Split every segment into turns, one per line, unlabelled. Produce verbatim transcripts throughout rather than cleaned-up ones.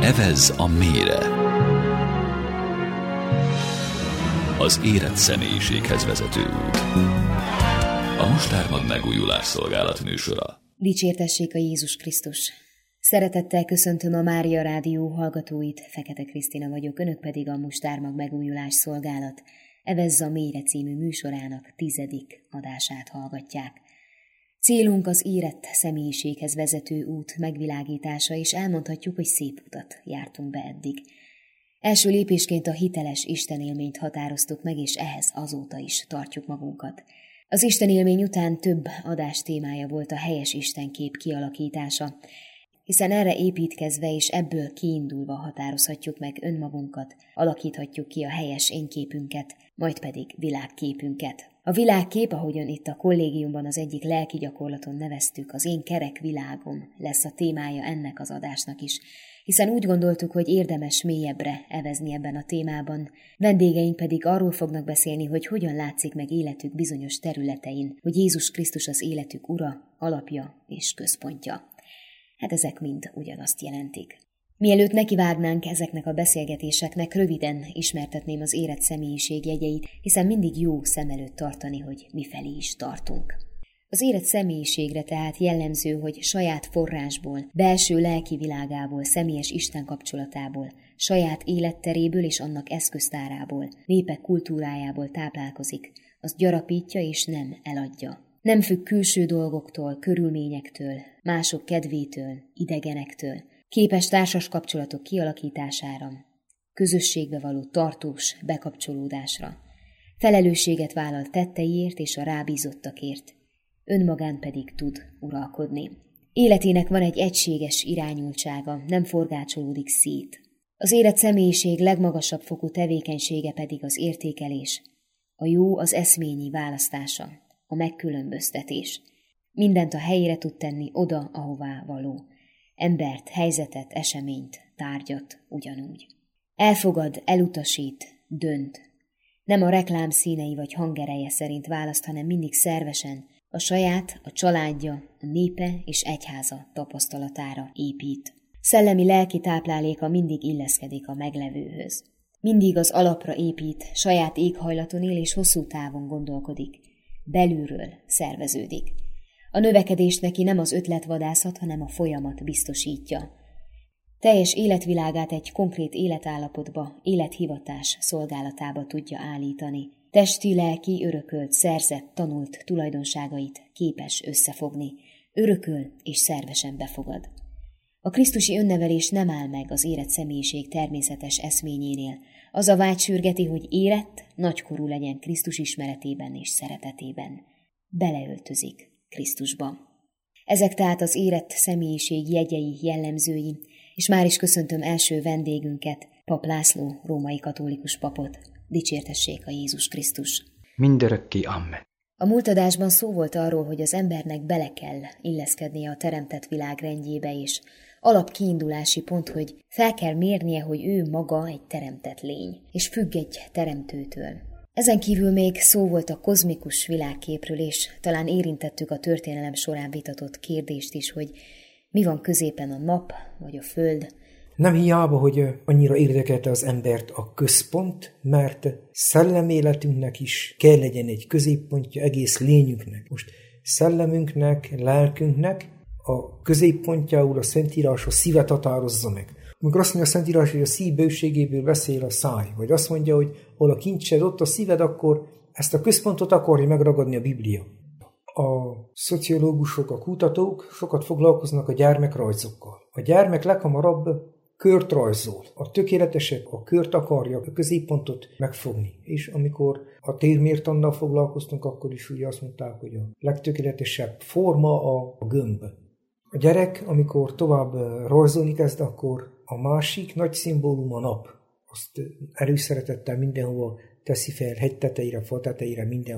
Evezz a mélyre. Az érett személyiséghez vezető út. A Mustármag megújulás szolgálat műsora.
Dicsértessék a Jézus Krisztus! Szeretettel köszöntöm a Mária Rádió hallgatóit, Fekete Krisztina vagyok, önök pedig a Mustármag megújulás szolgálat Evezz a mélyre című műsorának tizedik adását hallgatják. Célunk az érett személyiséghez vezető út megvilágítása, és elmondhatjuk, hogy szép utat jártunk be eddig. Első lépésként a hiteles istenélményt határoztuk meg, és ehhez azóta is tartjuk magunkat. Az istenélmény után több adás témája volt a helyes istenkép kialakítása, hiszen erre építkezve és ebből kiindulva határozhatjuk meg önmagunkat, alakíthatjuk ki a helyes énképünket, majd pedig világképünket. A világkép, ahogyan itt a kollégiumban az egyik lelki gyakorlaton neveztük, az én kerek világom lesz a témája ennek az adásnak is, hiszen úgy gondoltuk, hogy érdemes mélyebbre evezni ebben a témában, vendégeink pedig arról fognak beszélni, hogy hogyan látszik meg életük bizonyos területein, hogy Jézus Krisztus az életük ura, alapja és központja. Hát ezek mind ugyanazt jelentik. Mielőtt nekivágnánk ezeknek a beszélgetéseknek, röviden ismertetném az érett személyiség jegyeit, hiszen mindig jó szem előtt tartani, hogy mifelé is tartunk. Az érett személyiségre tehát jellemző, hogy saját forrásból, belső lelki világából, személyes Isten kapcsolatából, saját életteréből és annak eszköztárából, népek kultúrájából táplálkozik, azt gyarapítja és nem eladja. Nem függ külső dolgoktól, körülményektől, mások kedvétől, idegenektől, képes társas kapcsolatok kialakítására, közösségbe való tartós bekapcsolódásra, felelősséget vállal tetteiért és a rábízottakért, önmagán pedig tud uralkodni. Életének van egy egységes irányultsága, nem forgácsolódik szét. Az érett személyiség legmagasabb fokú tevékenysége pedig az értékelés, a jó az eszményi választása, a megkülönböztetés. Mindent a helyére tud tenni oda, ahová való. Embert, helyzetet, eseményt, tárgyat ugyanúgy. Elfogad, elutasít, dönt. Nem a reklám színei vagy hangereje szerint választ, hanem mindig szervesen, a saját, a családja, a népe és egyháza tapasztalatára épít. Szellemi lelki tápláléka mindig illeszkedik a meglevőhöz. Mindig az alapra épít, saját éghajlaton él és hosszú távon gondolkodik. Belülről szerveződik. A növekedés neki nem az ötletvadászat, hanem a folyamat biztosítja. Teljes életvilágát egy konkrét életállapotba, élethivatás szolgálatába tudja állítani. Testi, lelki, örökölt, szerzett, tanult tulajdonságait képes összefogni, örököl és szervesen befogad. A krisztusi önnevelés nem áll meg az érett személyiség természetes eszményénél. Az a vágy sürgeti, hogy érett, nagykorú legyen Krisztus ismeretében és szeretetében. Beleöltözik Krisztusba. Ezek tehát az érett személyiség jegyei, jellemzői, és már is köszöntöm első vendégünket, Pap László, római katolikus papot. Dicsértessék a Jézus Krisztus!
Mindörökké amen.
A múlt adásban szó volt arról, hogy az embernek bele kell illeszkednie a teremtett világ rendjébe, és alapkiindulási pont, hogy fel kell mérnie, hogy ő maga egy teremtett lény, és függ egy teremtőtől. Ezen kívül még szó volt a kozmikus világképről, és talán érintettük a történelem során vitatott kérdést is, hogy mi van középen a nap vagy a föld.
Nem hiába, hogy annyira érdekelte az embert a központ, mert szelleméletünknek is kell legyen egy középpontja egész lényünknek. Most szellemünknek, lelkünknek a középpontjául a Szentírás a szívet határozza meg. Amikor azt mondja a Szentírás, hogy a szív bőségéből beszél a száj, vagy azt mondja, hogy hol a kincsed, ott a szíved, akkor ezt a központot akarja megragadni a Biblia. A szociológusok, a kutatók sokat foglalkoznak a gyermekrajzokkal. A gyermek leghamarabb kört rajzol. A tökéletesebb a kört akarja, a középpontot megfogni. És amikor a térmértannal foglalkoztunk, akkor is ugye azt mondták, hogy a legtökéletesebb forma a gömb. A gyerek, amikor tovább rajzolni kezd, akkor a másik nagy szimbólum a nap. Azt előszeretettel mindenhova teszi fel, hegy tetejére, fa tetejére, mindenhova.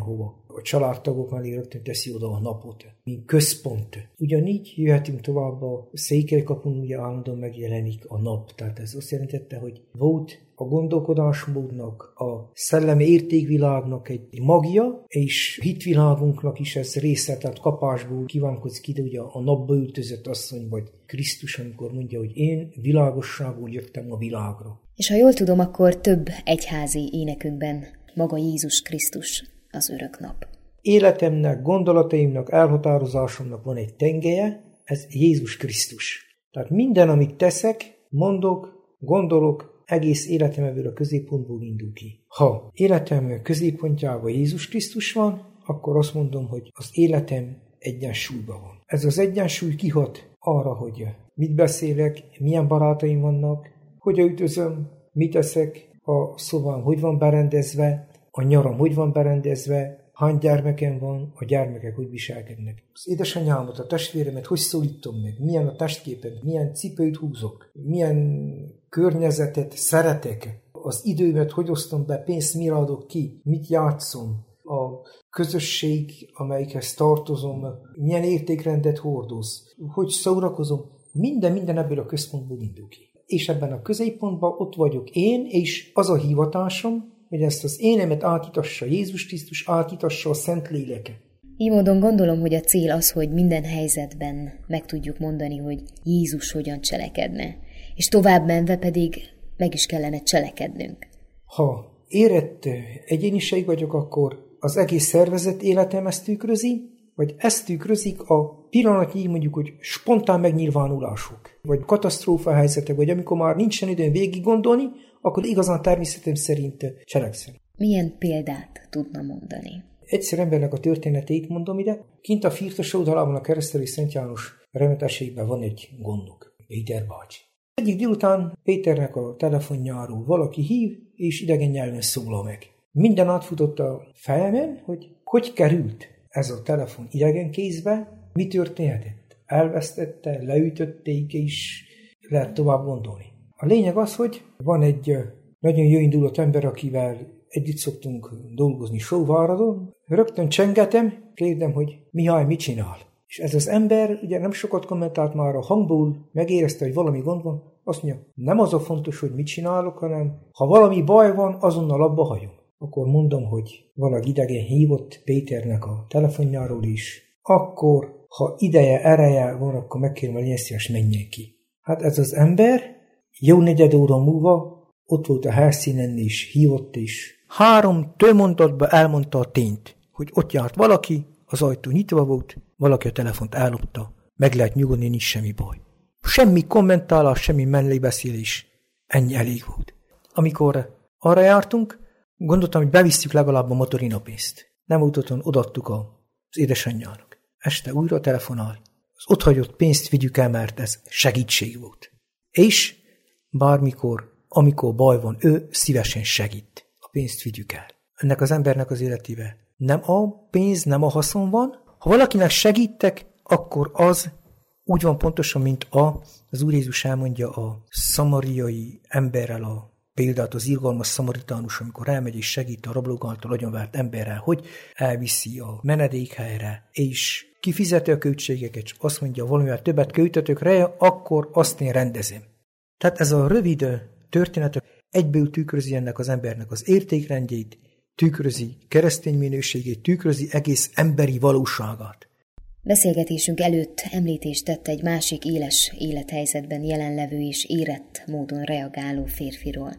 a családtagok mellé rögtön teszi oda a napot, mint központ. Ugyanígy jöhetünk tovább a Székelykapun, ugye állandóan megjelenik a nap. Tehát ez azt jelentette, hogy volt a gondolkodásmódnak, a szellemi értékvilágnak egy magja, és hitvilágunknak is ez része, tehát kapásból kívánkozik ide, ugye a napba öltözött asszony, vagy Krisztus, amikor mondja, hogy én világosságból jöttem a világra.
És ha jól tudom, akkor több egyházi énekünkben maga Jézus Krisztus az örök nap.
Életemnek, gondolataimnak, elhatározásomnak van egy tengelye, ez Jézus Krisztus. Tehát minden, amit teszek, mondok, gondolok, egész életem ebből a középpontból indul ki. Ha életem középpontjában Jézus Krisztus van, akkor azt mondom, hogy az életem egyensúlyban van. Ez az egyensúly kihat arra, hogy mit beszélek, milyen barátaim vannak, hogy üdvözlöm, mit teszek, a szobám hogy van berendezve, a nyaram hogy van berendezve, hány gyermekem van, a gyermekek hogy viselkednek. Az édesanyámat, a testvéremet hogy szólítom meg, milyen a testképem, milyen cipőt húzok, milyen környezetet szeretek, az időmet hogy osztom be, pénzt mire adok ki, mit játszom, a közösség, amelyikhez tartozom, milyen értékrendet hordoz, hogy szórakozom, minden, minden ebből a központból indul ki. És ebben a középpontban ott vagyok én, és az a hivatásom, hogy ezt az énemet átítassa Jézus Krisztus, átítassa a Szentléleke.
Így módon gondolom, hogy a cél az, hogy minden helyzetben meg tudjuk mondani, hogy Jézus hogyan cselekedne, és tovább menve pedig meg is kellene cselekednünk.
Ha érett egyéniség vagyok, akkor az egész szervezet életem ezt tükrözi, vagy ezt tükrözik a pillanatnyi, mondjuk, hogy spontán megnyilvánulások, vagy katasztrófa helyzetek, vagy amikor már nincsen időn végig gondolni, akkor igazán természetem szerint cselekszem.
Milyen példát tudna mondani?
Egyszer embernek a történetét mondom ide. Kint a Firtos oldalában a Keresztelő Szent János remetességben van egy gondok, Péter bácsi. Egyik délután Péternek a telefonjáról valaki hív, és idegen nyelven szólal meg. Minden átfutott a fejemen, hogy hogy került ez a telefon idegen kézbe, mi történhetett. Elvesztette, leütötték, és lehet tovább gondolni. A lényeg az, hogy van egy nagyon jó indulott ember, akivel együtt szoktunk dolgozni Sóváradon. Rögtön csengetem, kérdem, hogy Mihály mit csinál. És ez az ember ugye nem sokat kommentált, már a hangból megérezte, hogy valami gond van. Azt mondja, nem az a fontos, hogy mit csinálok, hanem ha valami baj van, azonnal abba hagyom. Akkor mondom, hogy valaki idegen hívott Péternek a telefonjáról is. Akkor, ha ideje, ereje van, akkor megkérem, hogy Jézus menjen ki. Hát ez az ember jó negyed óra múlva ott volt a helyszínen és hívott is. Három tőmondatban elmondta a tényt, hogy ott járt valaki, az ajtó nyitva volt, valaki a telefont ellopta, meg lehet nyugodni, nincs semmi baj. Semmi kommentálás, semmi mellébeszélés, ennyi elég volt. Amikor arra jártunk, gondoltam, hogy bevisszük legalább a motorinapénzt. Nem úton odaadtuk az édesanyjának. Este újra telefonál. Az otthagyott pénzt vigyük el, mert ez segítség volt. És bármikor, amikor baj van, ő szívesen segít. A pénzt vigyük el. Ennek az embernek az életébe nem a pénz, nem a haszon van. Ha valakinek segítek, akkor az úgy van pontosan, mint a, az Úr Jézus elmondja a szamariai emberrel a példát, az irgalmas szamaritánus, amikor elmegy és segít a rablók agyonvert emberrel, hogy elviszi a menedékhelyre, és kifizeti a költségeket, és azt mondja, valamivel többet költötök rá, akkor azt én rendezem. Tehát ez a rövid történet egyből tükrözi ennek az embernek az értékrendjét, tükrözi keresztény minőségét, tükrözi egész emberi valóságát.
Beszélgetésünk előtt említést tett egy másik éles élethelyzetben jelenlevő és érett módon reagáló férfiról.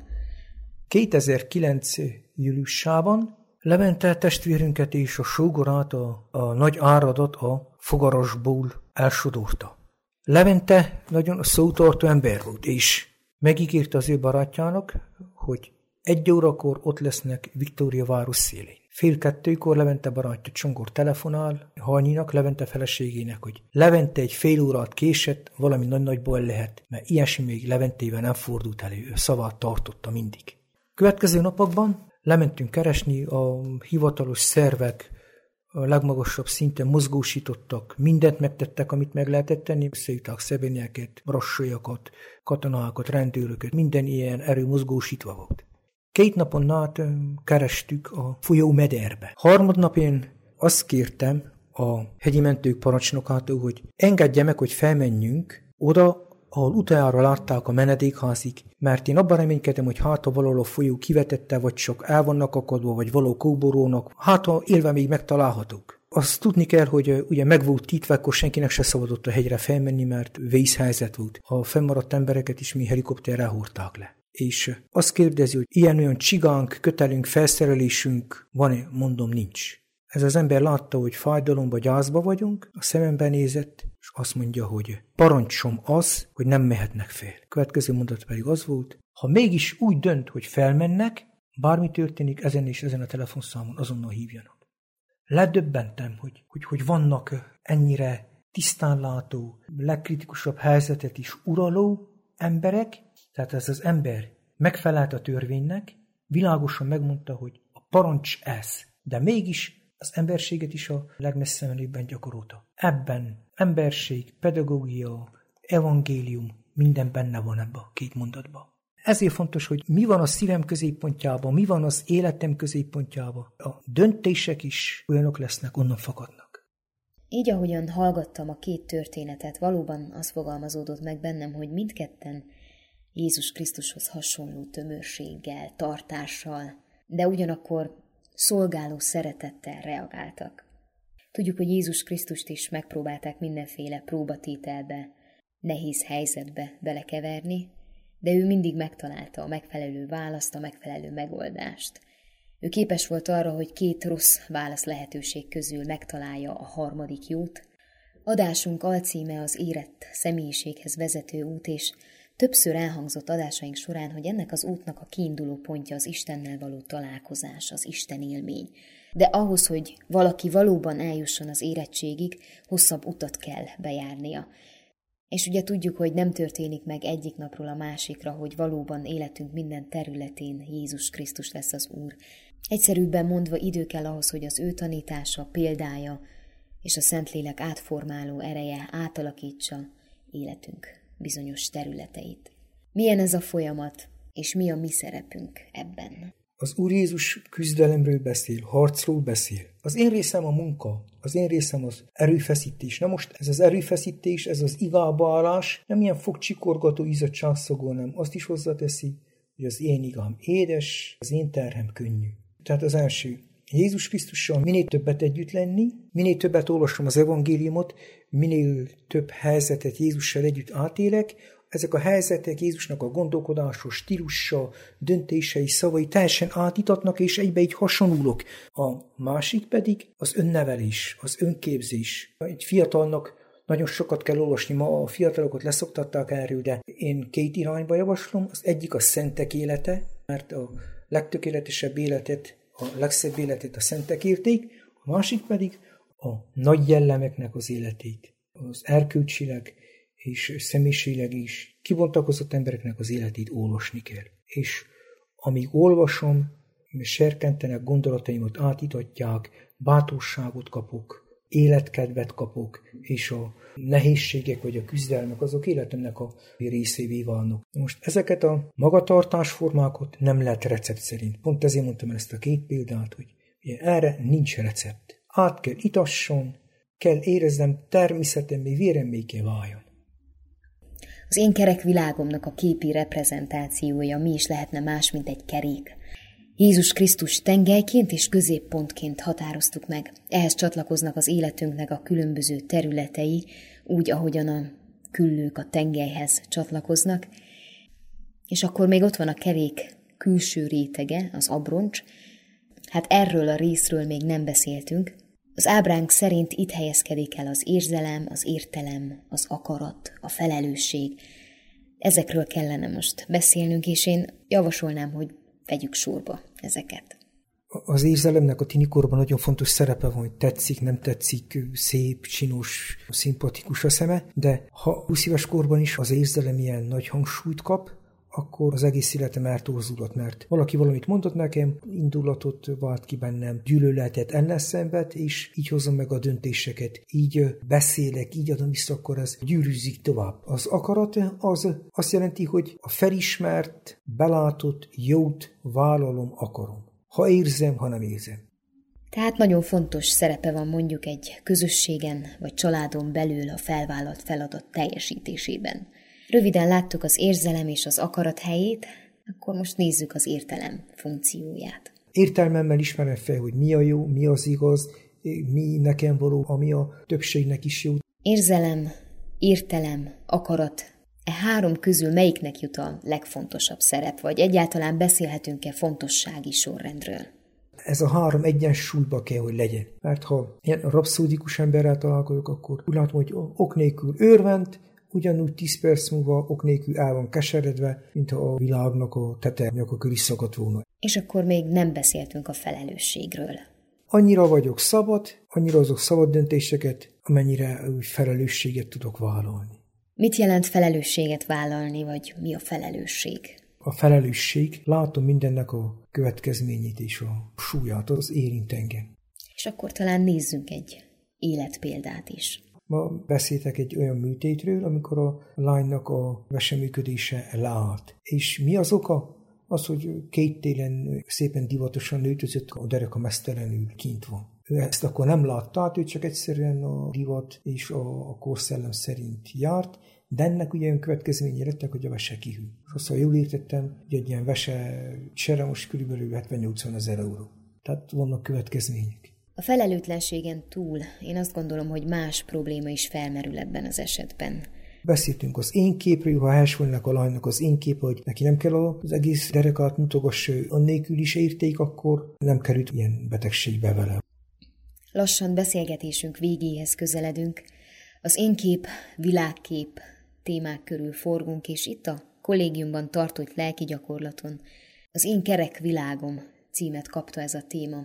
kétezer-kilenc júliusában Levente testvérünket és a sógorát a, a nagy áradat a fogarasból elsodorta. Levente nagyon szótartó ember volt, és megígérte az ő barátjának, hogy egy órakor ott lesznek Viktória város szélén. Fél kettőkor Levente barátja Csongor telefonál Halnyinak, Levente feleségének, hogy Levente egy fél órát késett, valami nagy-nagy baj lehet, mert ilyesmi még Leventével nem fordult elő, ő szavát tartotta mindig. Következő napokban lementünk keresni, a hivatalos szervek a legmagasabb szinten mozgósítottak, mindent megtettek, amit meg lehetett tenni, összejuták szebényeket, brassolyakat, katonákat, rendőröket, minden ilyen erő mozgósítva volt. Két napon át kerestük a folyó mederbe. Harmadnapján azt kértem a hegyi mentők parancsnokától, hogy engedje meg, hogy felmenjünk oda, ahol utoljára látták a menedékházig, mert én abban reménykedem, hogy hát ha valahol a folyó kivetette, vagy csak el vannak akadva, vagy való kóborónak, hát ha élve még megtalálhatók. Azt tudni kell, hogy ugye meg volt tiltva, akkor senkinek se szabadott a hegyre felmenni, mert vészhelyzet volt. A fennmaradt embereket is mi helikopterrel hordták le. És azt kérdezi, hogy ilyen-olyan csigánk, kötelünk, felszerelésünk van-e? Mondom, nincs. Ez az ember látta, hogy fájdalomba, gyászba vagyunk, a szemembe nézett, és azt mondja, hogy parancsom az, hogy nem mehetnek fel. Következő mondat pedig az volt, ha mégis úgy dönt, hogy felmennek, bármi történik, ezen és ezen a telefonszámon azonnal hívjanak. Ledöbbentem, hogy, hogy, hogy vannak ennyire tisztánlátó, legkritikusabb helyzetet is uraló emberek, tehát ez az ember megfelelt a törvénynek, világosan megmondta, hogy a parancs ez, de mégis az emberséget is a legmesszebb menőbben gyakorolta. Ebben emberség, pedagógia, evangélium, minden benne van ebben a két mondatban. Ezért fontos, hogy mi van a szívem középpontjában, mi van az életem középpontjában. A döntések is olyanok lesznek, onnan fakadnak.
Így, ahogyan hallgattam a két történetet, valóban az fogalmazódott meg bennem, hogy mindketten Jézus Krisztushoz hasonló tömörséggel, tartással, de ugyanakkor szolgáló szeretettel reagáltak. Tudjuk, hogy Jézus Krisztust is megpróbálták mindenféle próbatételbe, nehéz helyzetbe belekeverni, de ő mindig megtalálta a megfelelő választ, a megfelelő megoldást. Ő képes volt arra, hogy két rossz válasz lehetőség közül megtalálja a harmadik jót. Adásunk alcíme az érett személyiséghez vezető út, és többször elhangzott adásaink során, hogy ennek az útnak a kiinduló pontja az Istennel való találkozás, az Isten élmény. De ahhoz, hogy valaki valóban eljusson az érettségig, hosszabb utat kell bejárnia. És ugye tudjuk, hogy nem történik meg egyik napról a másikra, hogy valóban életünk minden területén Jézus Krisztus lesz az Úr. Egyszerűbben mondva idő kell ahhoz, hogy az ő tanítása, példája és a Szentlélek átformáló ereje átalakítsa életünk bizonyos területeit. Milyen ez a folyamat, és mi a mi szerepünk ebben?
Az Úr Jézus küzdelemről beszél, harcról beszél. Az én részem a munka, az én részem az erőfeszítés. Na most ez az erőfeszítés, ez az igába állás nem ilyen fogcsikorgató izzadságszagú, nem. Azt is hozzáteszi, hogy az én igám édes, az én terhem könnyű. Tehát az első, Jézus Krisztussal minél többet együtt lenni, minél többet olvasom az evangéliumot, minél több helyzetet Jézussal együtt átélek, ezek a helyzetek Jézusnak a gondolkodása, stílusa, döntései, szavai teljesen átítatnak, és egybe így hasonlulok. A másik pedig az önnevelés, az önképzés. Egy fiatalnak nagyon sokat kell olvasni, ma a fiatalokat leszoktatták erről, de én két irányba javaslom. Az egyik a szentek élete, mert a legtökéletesebb életet, a legszebb életet a szentek élték, a másik pedig a nagy jellemeknek az életét, az erkölcsileg és személyiségileg is kibontakozott embereknek az életét olvasni kell. És amíg olvasom, serkentenek gondolataimat, átítatják, bátorságot kapok, életkedvet kapok, és a nehézségek vagy a küzdelmek azok életemnek a részévé válnak. Most ezeket a magatartásformákat nem lehet recept szerint. Pont ezért mondtam el ezt a két példát, hogy ugye erre nincs recept. Át kell itasson, kell éreznem természetemmé, véremmé kell váljon.
Az én kerek világomnak a képi reprezentációja mi is lehetne más, mint egy kerék. Jézus Krisztus tengelyként és középpontként határoztuk meg. Ehhez csatlakoznak az életünknek a különböző területei, úgy, ahogyan a küllők a tengelyhez csatlakoznak. És akkor még ott van a kerék külső rétege, az abroncs. Hát erről a részről még nem beszéltünk. Az ábránk szerint itt helyezkedik el az érzelem, az értelem, az akarat, a felelősség. Ezekről kellene most beszélnünk, és én javasolnám, hogy vegyük sorba ezeket.
Az érzelemnek a tinikorban nagyon fontos szerepe van, hogy tetszik, nem tetszik, szép, csinos, szimpatikus a szeme, de ha húsz éves korban is az érzelem ilyen nagy hangsúlyt kap, akkor az egész életem eltorzulott, mert valaki valamit mondott nekem, indulatot vált ki bennem, gyűlöletet, ellenszenvet, és így hozom meg a döntéseket. Így beszélek, így adom vissza, akkor ez gyűrűzik tovább. Az akarat az azt jelenti, hogy a felismert, belátott jót vállalom, akarom. Ha érzem, ha nem érzem.
Tehát nagyon fontos szerepe van mondjuk egy közösségen vagy családon belül a felvállalt feladat teljesítésében. Röviden láttuk az érzelem és az akarat helyét, akkor most nézzük az értelem funkcióját.
Értelmemmel ismerem fel, hogy mi a jó, mi az igaz, mi nekem való, ami a többségnek is jó.
Érzelem, értelem, akarat, e három közül melyiknek jut a legfontosabb szerep, vagy egyáltalán beszélhetünk-e fontossági sorrendről?
Ez a három egyensúlyba kell, hogy legyen. Mert ha ilyen rapszódikus emberrel találkozok, akkor úgy látom, hogy ok nélkül örvend, ugyanúgy tíz perc múlva ok nélkül el van keseredve, mint a világnak a tete nyakakör is szakadt volna.
És akkor még nem beszéltünk a felelősségről.
Annyira vagyok szabad, annyira azok szabad döntéseket, amennyire úgy felelősséget tudok vállalni.
Mit jelent felelősséget vállalni, vagy mi a felelősség?
A felelősség, látom mindennek a következményét és a súlyát, az érint engem.
És akkor talán nézzünk egy életpéldát is.
Ma beszéltek egy olyan műtétről, amikor a lánynak a veseműködése leállt. És mi az oka? Az, hogy két télen szépen divatosan nőtözött, a dereka mesztelenül kint van. Ő ezt akkor nem látta, ő csak egyszerűen a divat és a, a korszellem szerint járt, de ennek ugye olyan következménye lettek, hogy a vese kihűl. És azt, ha jól értettem, hogy egy ilyen vese csere most körülbelül hetven-nyolcvan ezer euró. Tehát vannak következmények.
A felelőtlenségen túl én azt gondolom, hogy más probléma is felmerül ebben az esetben.
Beszéltünk az én képről, ha elsőnek a lánynak az én kép, hogy neki nem kell az egész derekát mutogassa, annélkül is érték, akkor nem került ilyen betegségbe vele.
Lassan beszélgetésünk végéhez közeledünk. Az én kép, világkép témák körül forgunk, és itt a kollégiumban tartott lelki gyakorlaton az Én kerek világom címet kapta ez a téma.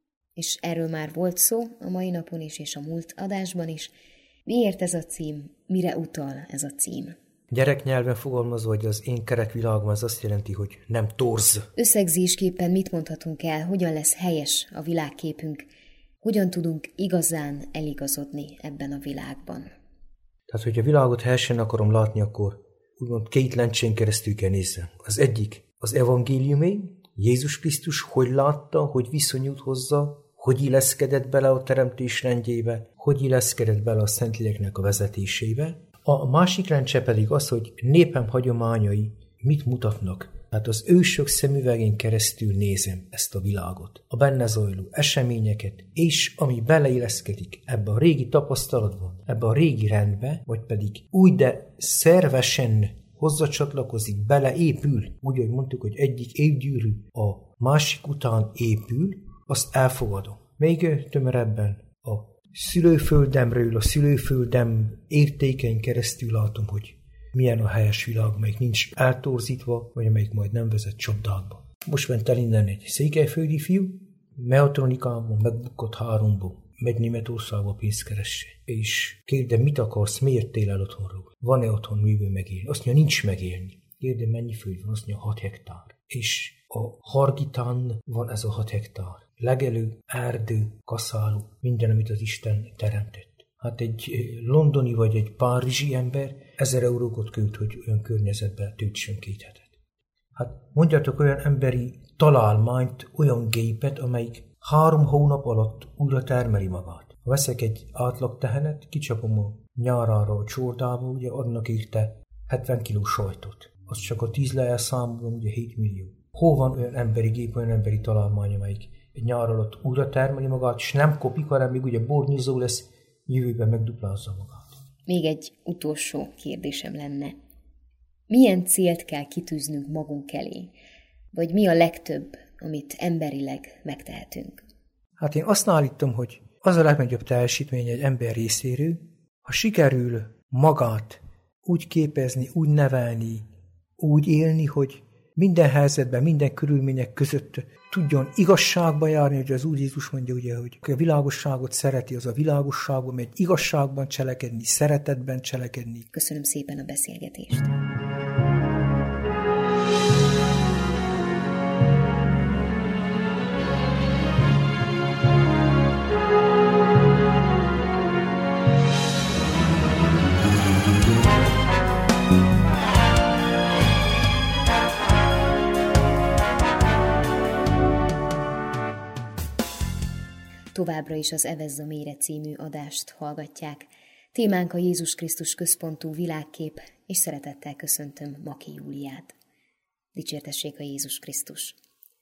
És erről már volt szó a mai napon is, és a múlt adásban is. Miért ez a cím? Mire utal ez a cím?
Gyereknyelven fogalmazva, hogy az én kerek világom, az azt jelenti, hogy nem torz.
Összegzésképpen mit mondhatunk el, hogyan lesz helyes a világképünk, hogyan tudunk igazán eligazodni ebben a világban?
Tehát, hogy a világot helyesen akarom látni, akkor úgymond két lencsén keresztül kell nézzem. Az egyik az evangéliumé, Jézus Krisztus hogy látta, hogy viszonyult hozzá, hogy illeszkedett bele a teremtés rendjébe, hogy illeszkedett bele a Szentléleknek a vezetésébe. A másik lencse pedig az, hogy népem hagyományai mit mutatnak. Tehát az ősök szemüvegén keresztül nézem ezt a világot, a benne zajló eseményeket, és ami beleilleszkedik ebbe a régi tapasztalatban, ebbe a régi rendbe, vagy pedig úgy, de szervesen hozzacsatlakozik, beleépül, úgy, hogy mondtuk, hogy egyik évgyűrű a másik után épül, azt elfogadom. Még tömörebben a szülőföldemről, a szülőföldem értékein keresztül látom, hogy milyen a helyes világ, melyik nincs eltorzítva, vagy amelyik majd nem vezet csapdákba. Most ment el innen egy székelyföldi fiú, mehatronikában megbukott háromba, megy Németországba pénzt keresse. És kérdem, mit akarsz, miért tél el otthonról? Van-e otthon műből megélni? Azt mondja, nincs megélni. Kérdem, mennyi föld van? Azt mondja, hat hektár. És a Hargitán van ez a hat hektár. Legelő, erdő, kaszáló, minden, amit az Isten teremtett. Hát egy londoni vagy egy párizsi ember ezer eurókat költ, hogy olyan környezetben töltsön két hetet. Hát mondjatok olyan emberi találmányt, olyan gépet, amelyik három hónap alatt újra termeli magát. Ha veszek egy átlag tehenet, kicsapom a nyárára a csordába, ugye adnak érte hetven kiló sajtot. Az csak a tíz le elszámolom, ugye hét millió. Hol van olyan emberi gép, olyan emberi találmány, amelyik egy nyár alatt újra termeli magát, és nem kopik, hanem még ugye bornyizó lesz, jövőben megduplázza magát.
Még egy utolsó kérdésem lenne. Milyen célt kell kitűznünk magunk elé? Vagy mi a legtöbb, amit emberileg megtehetünk?
Hát én azt állítom, hogy az a legnagyobb teljesítmény egy ember részéről, ha sikerül magát úgy képezni, úgy nevelni, úgy élni, hogy minden helyzetben, minden körülmények között tudjon igazságba járni, hogy az Úr Jézus mondja, ugye, hogy a világosságot szereti, az a világosságban megy, igazságban cselekedni, szeretetben cselekedni.
Köszönöm szépen a beszélgetést. továbbra is az Evezz a Mére című adást hallgatják. Témánk a Jézus Krisztus központú világkép, és szeretettel köszöntöm Maki Júliát. Dicsértessék a Jézus Krisztus!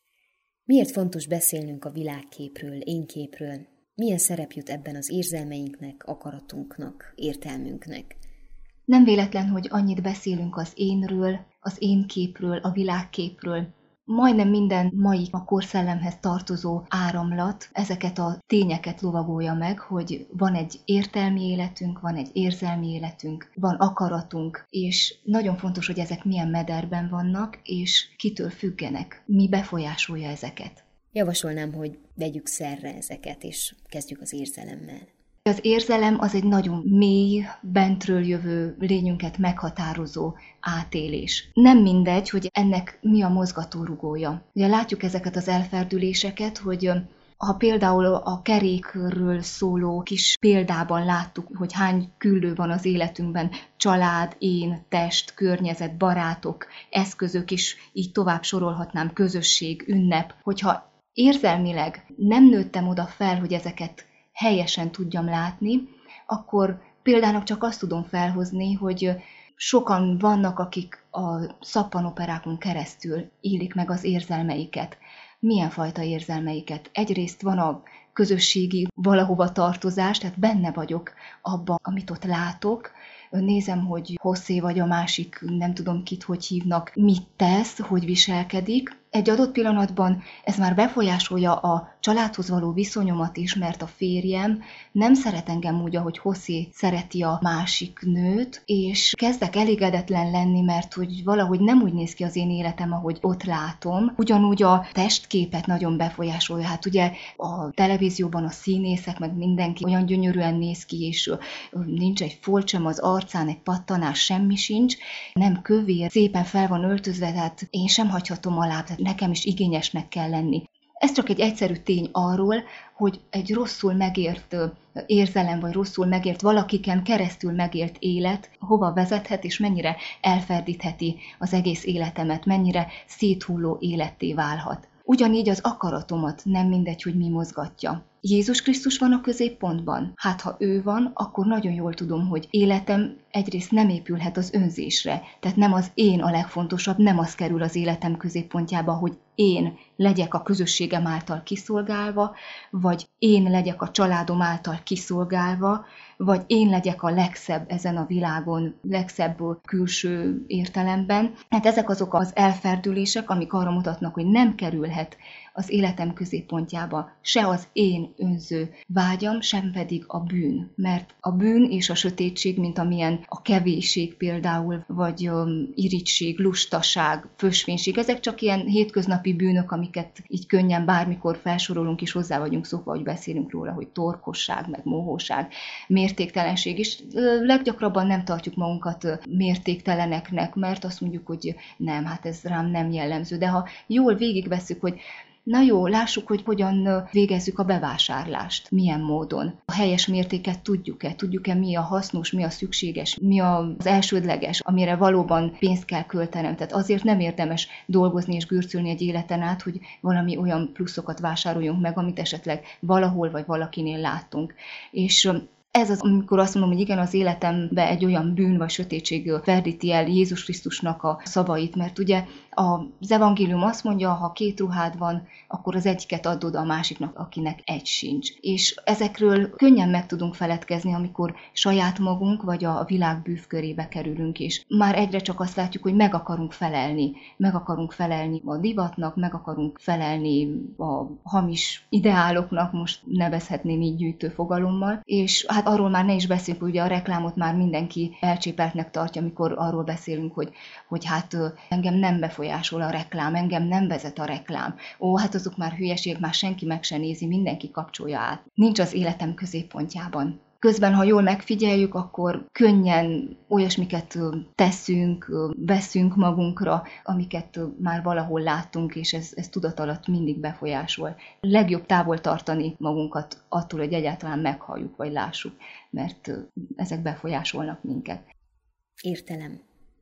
Miért fontos beszélnünk a világképről, énképről? Milyen szerep jut ebben az érzelmeinknek, akaratunknak, értelmünknek?
Nem véletlen, hogy annyit beszélünk az énről, az énképről, a világképről. Majdnem minden mai a korszellemhez tartozó áramlat ezeket a tényeket lovagolja meg, hogy van egy értelmi életünk, van egy érzelmi életünk, van akaratunk, és nagyon fontos, hogy ezek milyen mederben vannak, és kitől függenek, mi befolyásolja ezeket.
Javasolnám, hogy vegyük szerre ezeket, és kezdjük az érzelemmel.
Az érzelem az egy nagyon mély, bentről jövő, lényünket meghatározó átélés. Nem mindegy, hogy ennek mi a mozgatórugója. Ugye látjuk ezeket az elferdüléseket, hogy ha például a kerékről szóló kis példában láttuk, hogy hány küllő van az életünkben, család, én, test, környezet, barátok, eszközök is, így tovább sorolhatnám, közösség, ünnep, hogyha érzelmileg nem nőttem oda fel, hogy ezeket helyesen tudjam látni, akkor például csak azt tudom felhozni, hogy sokan vannak, akik a szappanoperákon keresztül élik meg az érzelmeiket. Milyen fajta érzelmeiket? Egyrészt van a közösségi valahova tartozás, tehát benne vagyok abban, amit ott látok. Nézem, hogy Hosszé vagy a másik, nem tudom kit, hogy hívnak, mit tesz, hogy viselkedik. Egy adott pillanatban ez már befolyásolja a családhoz való viszonyomat is, mert a férjem nem szeret engem úgy, ahogy Hosszé szereti a másik nőt, és kezdek elégedetlen lenni, mert hogy valahogy nem úgy néz ki az én életem, ahogy ott látom. Ugyanúgy a testképet nagyon befolyásolja. Hát ugye a televízióban a színészek, meg mindenki olyan gyönyörűen néz ki, és nincs egy folt sem az arcán, egy pattanás, semmi sincs. Nem kövér, szépen fel van öltözve, tehát én sem hagyhatom alá, tehát nekem is igényesnek kell lenni. Ez csak egy egyszerű tény arról, hogy egy rosszul megért érzelem, vagy rosszul megért valakiken keresztül megélt élet hova vezethet, és mennyire elferdítheti az egész életemet, mennyire széthulló életté válhat. Ugyanígy az akaratomat nem mindegy, hogy mi mozgatja. Jézus Krisztus van a középpontban? Hát ha ő van, akkor nagyon jól tudom, hogy életem egyrészt nem épülhet az önzésre. Tehát nem az én a legfontosabb, nem az kerül az életem középpontjába, hogy én legyek a közösségem által kiszolgálva, vagy én legyek a családom által kiszolgálva, vagy én legyek a legszebb ezen a világon, legszebb külső értelemben. Hát ezek azok az elferdülések, amik arra mutatnak, hogy nem kerülhet az életem középpontjába se az én önző vágyam, sem pedig a bűn. Mert a bűn és a sötétség, mint amilyen a kevésség például, vagy um, irigység, lustaság, fösvénység, ezek csak ilyen hétköznapi bűnök, amiket így könnyen bármikor felsorolunk, és hozzá vagyunk szokva, hogy beszélünk róla, hogy torkosság, meg mohóság, mértéktelenség is. Leggyakrabban nem tartjuk magunkat mértékteleneknek, mert azt mondjuk, hogy nem, hát ez rám nem jellemző. De ha jól végigvesszük, hogy na jó, lássuk, hogy hogyan végezzük a bevásárlást, milyen módon. A helyes mértéket tudjuk-e, tudjuk-e mi a hasznos, mi a szükséges, mi az elsődleges, amire valóban pénzt kell költenem. Tehát azért nem érdemes dolgozni és gürcölni egy életen át, hogy valami olyan pluszokat vásároljunk meg, amit esetleg valahol vagy valakinél láttunk. És ez az, amikor azt mondom, hogy igen, az életembe egy olyan bűn vagy sötétség ferdíti el Jézus Krisztusnak a szavait, mert ugye az evangélium azt mondja, ha két ruhád van, akkor az egyiket adod a másiknak, akinek egy sincs. És ezekről könnyen meg tudunk feledkezni, amikor saját magunk vagy a világ bűvkörébe kerülünk, és már egyre csak azt látjuk, hogy meg akarunk felelni. Meg akarunk felelni a divatnak, meg akarunk felelni a hamis ideáloknak, most nevezhetném így gyűjtő fogalommal, és hát arról már ne is beszélünk, hogy ugye a reklámot már mindenki elcsépeltnek tartja, amikor arról beszélünk, hogy, hogy hát engem nem befolyásol a reklám, engem nem vezet a reklám. Ó, hát azok már hülyeség, már senki meg se nézi, mindenki kapcsolja át. Nincs az életem középpontjában. Közben, ha jól megfigyeljük, akkor könnyen olyasmiket teszünk, veszünk magunkra, amiket már valahol láttunk, és ez, ez tudat alatt mindig befolyásol. Legjobb távol tartani magunkat attól, hogy egyáltalán meghalljuk vagy lássuk, mert ezek befolyásolnak minket.
Értelem.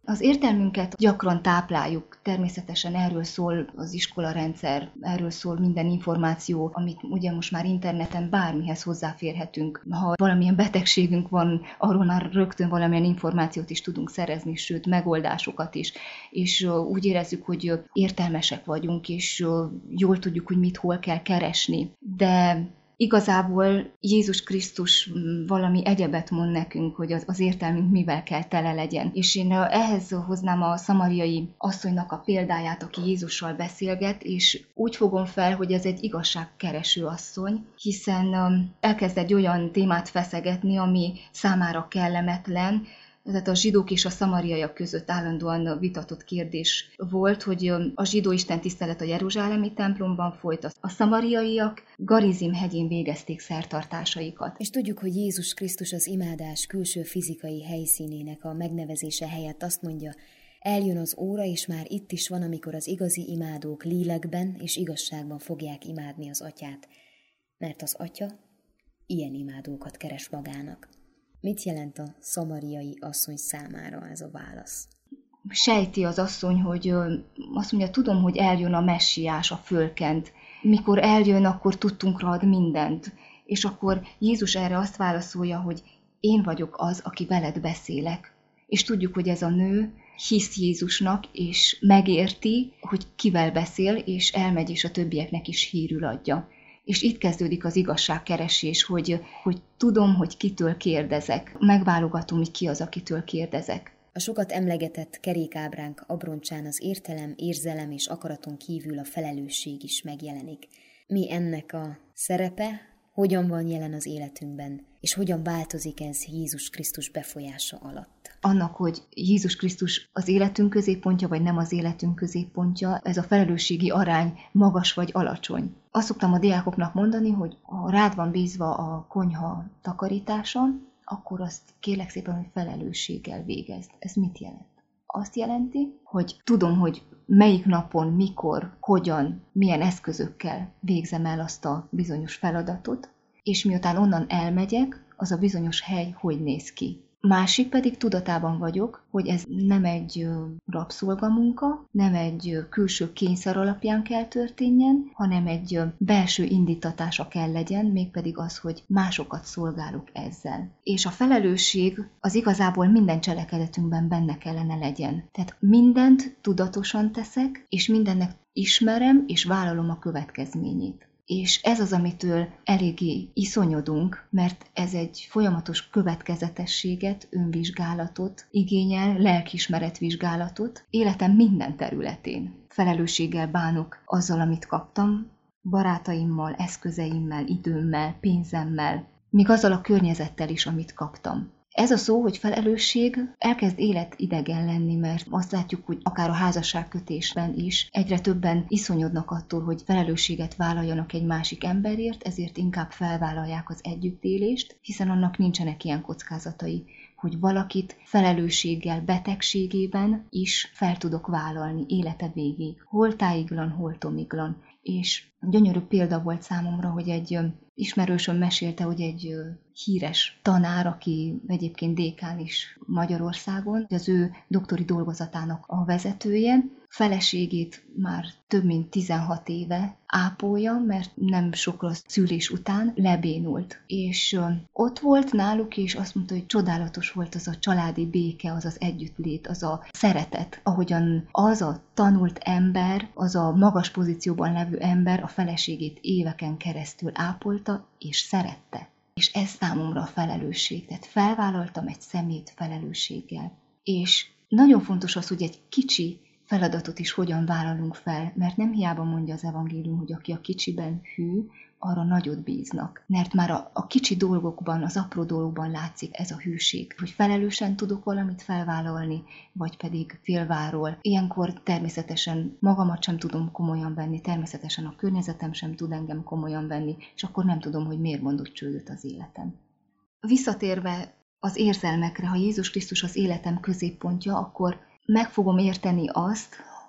Az értelmünket gyakran tápláljuk, természetesen erről szól az iskolarendszer, erről szól minden információ, amit ugye most már interneten bármihez hozzáférhetünk. Ha valamilyen betegségünk van, arról már rögtön valamilyen információt is tudunk szerezni, sőt megoldásokat is, és úgy érezzük, hogy értelmesek vagyunk, és jól tudjuk, hogy mit hol kell keresni. De igazából Jézus Krisztus valami egyebet mond nekünk, hogy az, az értelmünk mivel kell tele legyen. És én ehhez hoznám a szamariai asszonynak a példáját, aki Jézussal beszélget, és úgy fogom fel, hogy ez egy igazságkereső asszony, hiszen elkezd egy olyan témát feszegetni, ami számára kellemetlen. Tehát a zsidók és a szamariaiak között állandóan vitatott kérdés volt, hogy a zsidó istentisztelet a jeruzsálemi templomban folyt, a szamariaiak Garizim hegyén végezték szertartásaikat.
És tudjuk, hogy Jézus Krisztus az imádás külső fizikai helyszínének a megnevezése helyett azt mondja, eljön az óra, és már itt is van, amikor az igazi imádók lélekben és igazságban fogják imádni az Atyát, mert az Atya ilyen imádókat keres magának. Mit jelent a szamariai asszony számára ez a válasz?
Sejti az asszony, hogy azt mondja, tudom, hogy eljön a messiás, a fölkent. Mikor eljön, akkor tudtunkra ad mindent. És akkor Jézus erre azt válaszolja, hogy én vagyok az, aki veled beszélek. És tudjuk, hogy ez a nő hisz Jézusnak, és megérti, hogy kivel beszél, és elmegy, és a többieknek is hírül adja. És itt kezdődik az igazságkeresés, hogy, hogy tudom, hogy kitől kérdezek. Megválogatom, hogy ki az, akitől kérdezek.
A sokat emlegetett kerékábránk abroncsán az értelem, érzelem és akaraton kívül a felelősség is megjelenik. Mi ennek a szerepe, hogyan van jelen az életünkben, és hogyan változik ez Jézus Krisztus befolyása alatt?
Annak, hogy Jézus Krisztus az életünk középpontja, vagy nem az életünk középpontja, ez a felelősségi arány magas vagy alacsony. Azt szoktam a diákoknak mondani, hogy ha rád van bízva a konyha takarítása, akkor azt kérlek szépen, hogy felelősséggel végezd. Ez mit jelent? Azt jelenti, hogy tudom, hogy melyik napon, mikor, hogyan, milyen eszközökkel végzem el azt a bizonyos feladatot, és miután onnan elmegyek, az a bizonyos hely hogy néz ki. Másik pedig tudatában vagyok, hogy ez nem egy rabszolgamunka, nem egy külső kényszer alapján kell történjen, hanem egy belső indítatása kell legyen, mégpedig az, hogy másokat szolgálok ezzel. És a felelősség az igazából minden cselekedetünkben benne kellene legyen. Tehát mindent tudatosan teszek, és mindennek ismerem és vállalom a következményét. És ez az, amitől eléggé iszonyodunk, mert ez egy folyamatos következetességet, önvizsgálatot igényel, lelkiismeretvizsgálatot, életem minden területén. Felelősséggel bánok azzal, amit kaptam, barátaimmal, eszközeimmel, időmmel, pénzemmel, még azzal a környezettel is, amit kaptam. Ez a szó, hogy felelősség, elkezd életidegen lenni, mert azt látjuk, hogy akár a házasságkötésben is egyre többen iszonyodnak attól, hogy felelősséget vállaljanak egy másik emberért, ezért inkább felvállalják az együttélést, hiszen annak nincsenek ilyen kockázatai, hogy valakit felelősséggel, betegségében is fel tudok vállalni élete végéig. Hol tájiglan, hol tomiglan. És gyönyörű példa volt számomra, hogy egy ismerősöm mesélte, hogy egy híres tanár, aki egyébként dékán is Magyarországon, az ő doktori dolgozatának a vezetője, feleségét már több mint tizenhat éve ápolja, mert nem sokra szülés után lebénult. És ott volt náluk, és azt mondta, hogy csodálatos volt az a családi béke, az az együttlét, az a szeretet, ahogyan az a tanult ember, az a magas pozícióban levő ember a feleségét éveken keresztül ápolta, és szerette. És ez számomra a felelősség. Tehát felvállaltam egy szemét felelősséggel. És nagyon fontos az, hogy egy kicsi feladatot is hogyan vállalunk fel, mert nem hiába mondja az evangélium, hogy aki a kicsiben hű, arra nagyot bíznak. Mert már a, a kicsi dolgokban, az apró dolgokban látszik ez a hűség, hogy felelősen tudok valamit felvállalni, vagy pedig félváról. Ilyenkor természetesen magamat sem tudom komolyan venni, természetesen a környezetem sem tud engem komolyan venni, és akkor nem tudom, hogy miért mondok csődöt az életem. Visszatérve az érzelmekre, ha Jézus Krisztus az életem középpontja, akkor meg fogom érteni azt, hogy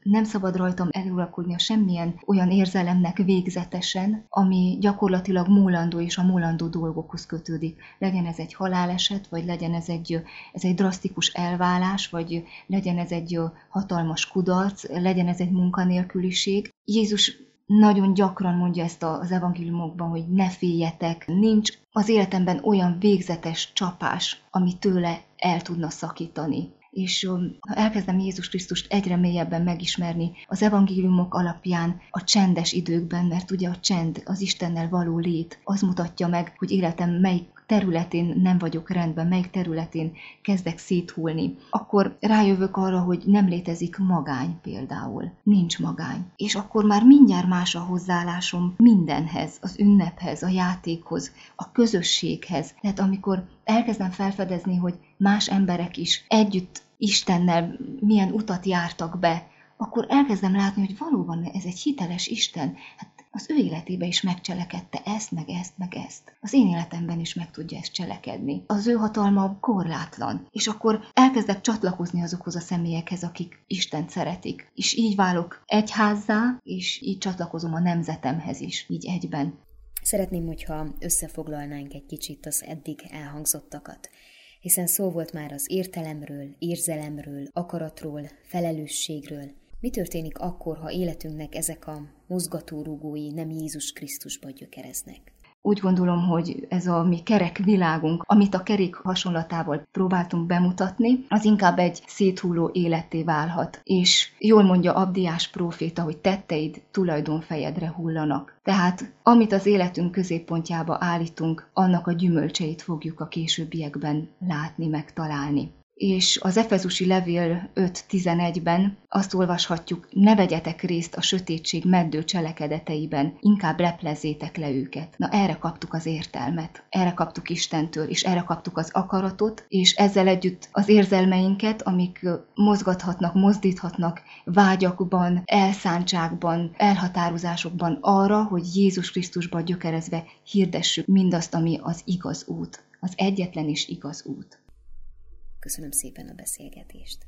Nem szabad rajtam eluralkodnia semmilyen olyan érzelemnek végzetesen, ami gyakorlatilag múlandó és a múlandó dolgokhoz kötődik. Legyen ez egy haláleset, vagy legyen ez egy, ez egy drasztikus elválás, vagy legyen ez egy hatalmas kudarc, legyen ez egy munkanélküliség. Jézus nagyon gyakran mondja ezt az evangéliumokban, hogy ne féljetek, nincs az életemben olyan végzetes csapás, ami tőle el tudna szakítani. És ha elkezdem Jézus Krisztust egyre mélyebben megismerni az evangéliumok alapján, a csendes időkben, mert ugye a csend, az Istennel való lét, az mutatja meg, hogy életem melyik területén nem vagyok rendben, melyik területén kezdek széthullni, akkor rájövök arra, hogy nem létezik magány például. Nincs magány. És akkor már mindjárt más a hozzáállásom mindenhez, az ünnephez, a játékhoz, a közösséghez. Tehát amikor elkezdem felfedezni, hogy más emberek is együtt Istennel milyen utat jártak be, akkor elkezdem látni, hogy valóban ez egy hiteles Isten. Hát az ő életébe is megcselekedte ezt, meg ezt, meg ezt. Az én életemben is meg tudja ezt cselekedni. Az ő hatalma korlátlan. És akkor elkezdek csatlakozni azokhoz a személyekhez, akik Istent szeretik. És így válok egyházzá, és így csatlakozom a nemzetemhez is, így egyben.
Szeretném, hogyha összefoglalnánk egy kicsit az eddig elhangzottakat, hiszen szó volt már az értelemről, érzelemről, akaratról, felelősségről. Mi történik akkor, ha életünknek ezek a mozgatórugói nem Jézus Krisztusba gyökereznek?
Úgy gondolom, hogy ez a mi kerek világunk, amit a kerék hasonlatával próbáltunk bemutatni, az inkább egy széthulló életté válhat. És jól mondja Abdiás próféta, hogy tetteid tulajdonfejedre hullanak. Tehát amit az életünk középpontjába állítunk, annak a gyümölcseit fogjuk a későbbiekben látni, megtalálni. És az Efezusi levél öt tizenegyben azt olvashatjuk, ne vegyetek részt a sötétség meddő cselekedeteiben, inkább leplezzétek le őket. Na erre kaptuk az értelmet, erre kaptuk Istentől, és erre kaptuk az akaratot, és ezzel együtt az érzelmeinket, amik mozgathatnak, mozdíthatnak vágyakban, elszántságban, elhatározásokban arra, hogy Jézus Krisztusba gyökerezve hirdessük mindazt, ami az igaz út, az egyetlen és igaz út.
Köszönöm szépen a beszélgetést.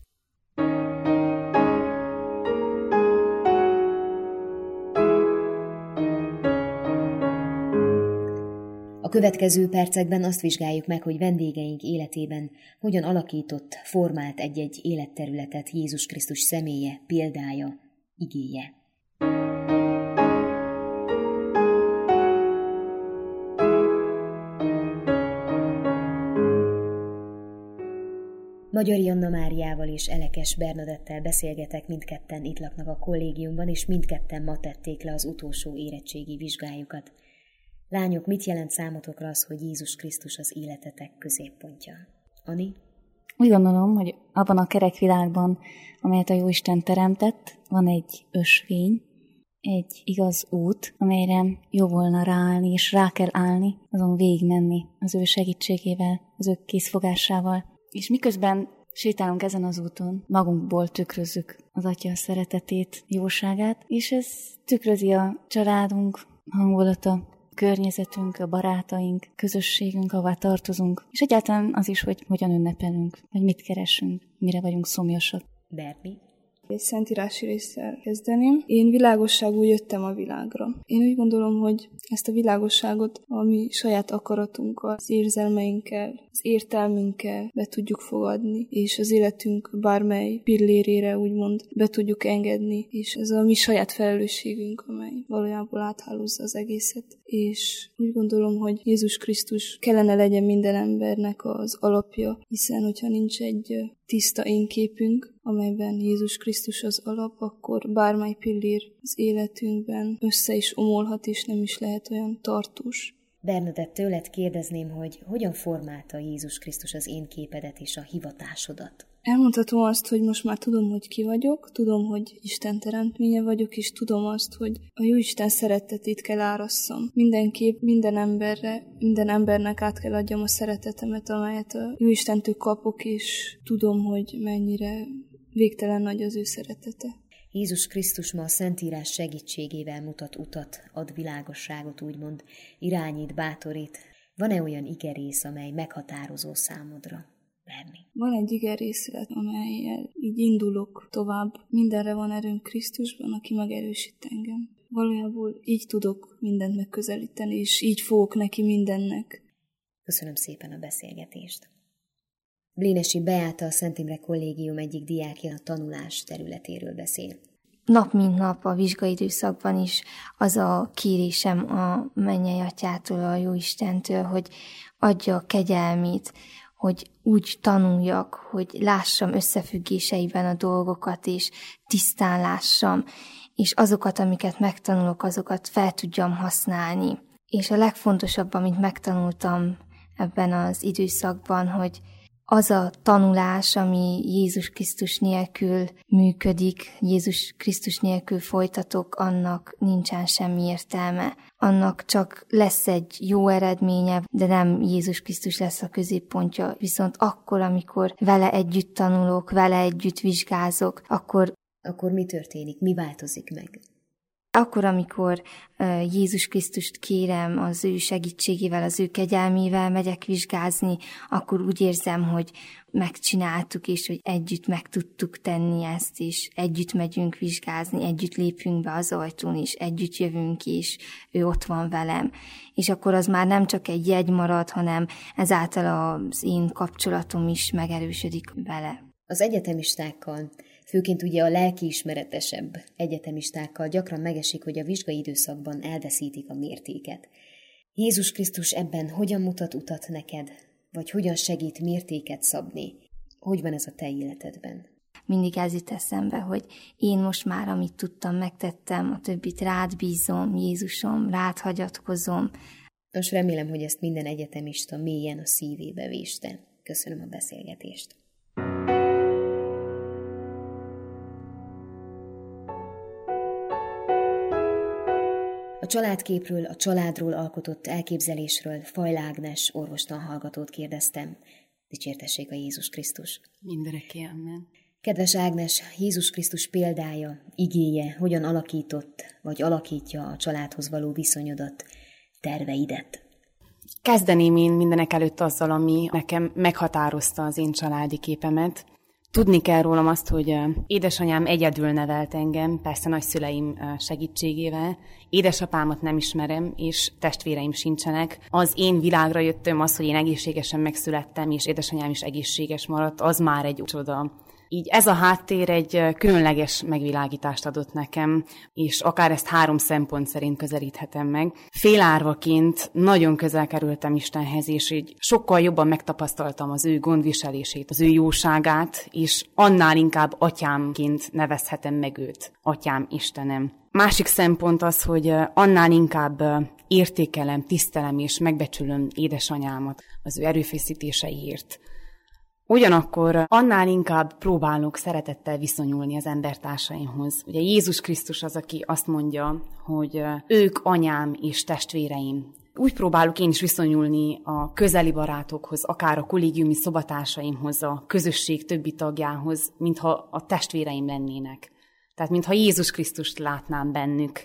A következő percekben azt vizsgáljuk meg, hogy vendégeink életében hogyan alakított, formált egy-egy életterületet Jézus Krisztus személye, példája, igéje. Magyari Anna Máriával és Elekes Bernadettel beszélgetek, mindketten itt laknak a kollégiumban, és mindketten ma tették le az utolsó érettségi vizsgájukat. Lányok, mit jelent számotokra az, hogy Jézus Krisztus az életetek középpontja? Ani?
Úgy gondolom, hogy abban a kerek világban, amelyet a Jóisten teremtett, van egy ösvény, egy igaz út, amelyre jó volna ráállni, és rá kell állni, azon végigmenni az ő segítségével, az ő készfogásával. És miközben sétálunk ezen az úton, magunkból tükrözzük az Atya szeretetét, jóságát, és ez tükrözi a családunk hangulata, környezetünk, a barátaink, közösségünk, ahová tartozunk, és egyáltalán az is, hogy hogyan ünnepelünk, vagy mit keresünk, mire vagyunk szomjasak.
Berni?
Egy szentírási résszel kezdeném. Én világosságú jöttem a világra. Én úgy gondolom, hogy ezt a világosságot a mi saját akaratunkkal, az érzelmeinkkel, az értelmünkkel be tudjuk fogadni, és az életünk bármely pillérére úgymond be tudjuk engedni, és ez a mi saját felelősségünk, amely valójában áthálózza az egészet. És úgy gondolom, hogy Jézus Krisztus kellene legyen minden embernek az alapja, hiszen hogyha nincs egy tiszta énképünk, amelyben Jézus Krisztus az alap, akkor bármely pillér az életünkben össze is omolhat, és nem is lehet olyan tartós.
Bernadett, tőled kérdezném, hogy hogyan formálta Jézus Krisztus az én képedet és a hivatásodat?
Elmondhatom azt, hogy most már tudom, hogy ki vagyok, tudom, hogy Isten teremtménye vagyok, és tudom azt, hogy a Jóisten szeretetét kell árasszam. Mindenképp minden emberre, minden embernek át kell adjam a szeretetemet, amelyet a Jóistentől kapok, és tudom, hogy mennyire végtelen nagy az ő szeretete.
Jézus Krisztus ma a Szentírás segítségével mutat utat, ad világosságot, úgymond, irányít, bátorít. Van-e olyan igerész, amely meghatározó számodra? verni.
Van egy igerészlet, amelyel így indulok tovább. Mindenre van erőm Krisztusban, aki megerősít engem. Valójában így tudok mindent megközelíteni, és így fogok neki mindennek.
Köszönöm szépen a beszélgetést. Blénesi Beáta, a Szent Imre Kollégium egyik diákja a tanulás területéről beszél.
Nap mint nap a vizsgaidőszakban is az a kérésem a mennyei atyától, a Jóistentől, hogy adja a kegyelmét, hogy úgy tanuljak, hogy lássam összefüggéseiben a dolgokat, és tisztán lássam, és azokat, amiket megtanulok, azokat fel tudjam használni. És a legfontosabb, amit megtanultam ebben az időszakban, hogy az a tanulás, ami Jézus Krisztus nélkül működik, Jézus Krisztus nélkül folytatok, annak nincsen semmi értelme. Annak csak lesz egy jó eredménye, de nem Jézus Krisztus lesz a középpontja. Viszont akkor, amikor vele együtt tanulok, vele együtt vizsgázok, akkor...
Akkor mi történik? Mi változik meg?
Akkor, amikor uh, Jézus Krisztust kérem, az ő segítségével, az ő kegyelmével megyek vizsgázni, akkor úgy érzem, hogy megcsináltuk, és hogy együtt meg tudtuk tenni ezt, és együtt megyünk vizsgázni, együtt lépünk be az ajtón, és együtt jövünk, és ő ott van velem. És akkor az már nem csak egy jegy marad, hanem ezáltal az én kapcsolatom is megerősödik vele.
Az egyetemistákkal, főként ugye a lelkiismeretesebb egyetemistákkal gyakran megesik, hogy a vizsgai időszakban elveszítik a mértéket. Jézus Krisztus ebben hogyan mutat utat neked, vagy hogyan segít mértéket szabni? Hogy van ez a te életedben?
Mindig ez jut eszembe, hogy én most már, amit tudtam, megtettem, a többit rád bízom, Jézusom, rád hagyatkozom.
Most remélem, hogy ezt minden egyetemista mélyen a szívébe véste. Köszönöm a beszélgetést. A családképről, a családról alkotott elképzelésről Fajl Ágnes orvostanhallgatót kérdeztem. Dicsértessék a Jézus Krisztus.
Mindeneké, amen.
Kedves Ágnes, Jézus Krisztus példája, igéje hogyan alakított, vagy alakítja a családhoz való viszonyodat, terveidet?
Kezdeném én mindenek előtt azzal, ami nekem meghatározta az én családi képemet. Tudni kell rólam azt, hogy édesanyám egyedül nevelt engem, persze nagyszüleim segítségével. Édesapámat nem ismerem, és testvéreim sincsenek. Az én világra jöttem az, hogy én egészségesen megszülettem, és édesanyám is egészséges maradt, az már egy csoda. Így ez a háttér egy különleges megvilágítást adott nekem, és akár ezt három szempont szerint közelíthetem meg. Félárvaként nagyon közel kerültem Istenhez, és így sokkal jobban megtapasztaltam az ő gondviselését, az ő jóságát, és annál inkább atyámként nevezhetem meg őt, atyám, Istenem. Másik szempont az, hogy annál inkább értékelem, tisztelem és megbecsülöm édesanyámat az ő erőfeszítéseiért. Ugyanakkor annál inkább próbálok szeretettel viszonyulni az embertársaimhoz. Ugye Jézus Krisztus az, aki azt mondja, hogy ők anyám és testvéreim. Úgy próbálok én is viszonyulni a közeli barátokhoz, akár a kollégiumi szobatársaimhoz, a közösség többi tagjához, mintha a testvéreim lennének. Tehát mintha Jézus Krisztust látnám bennük.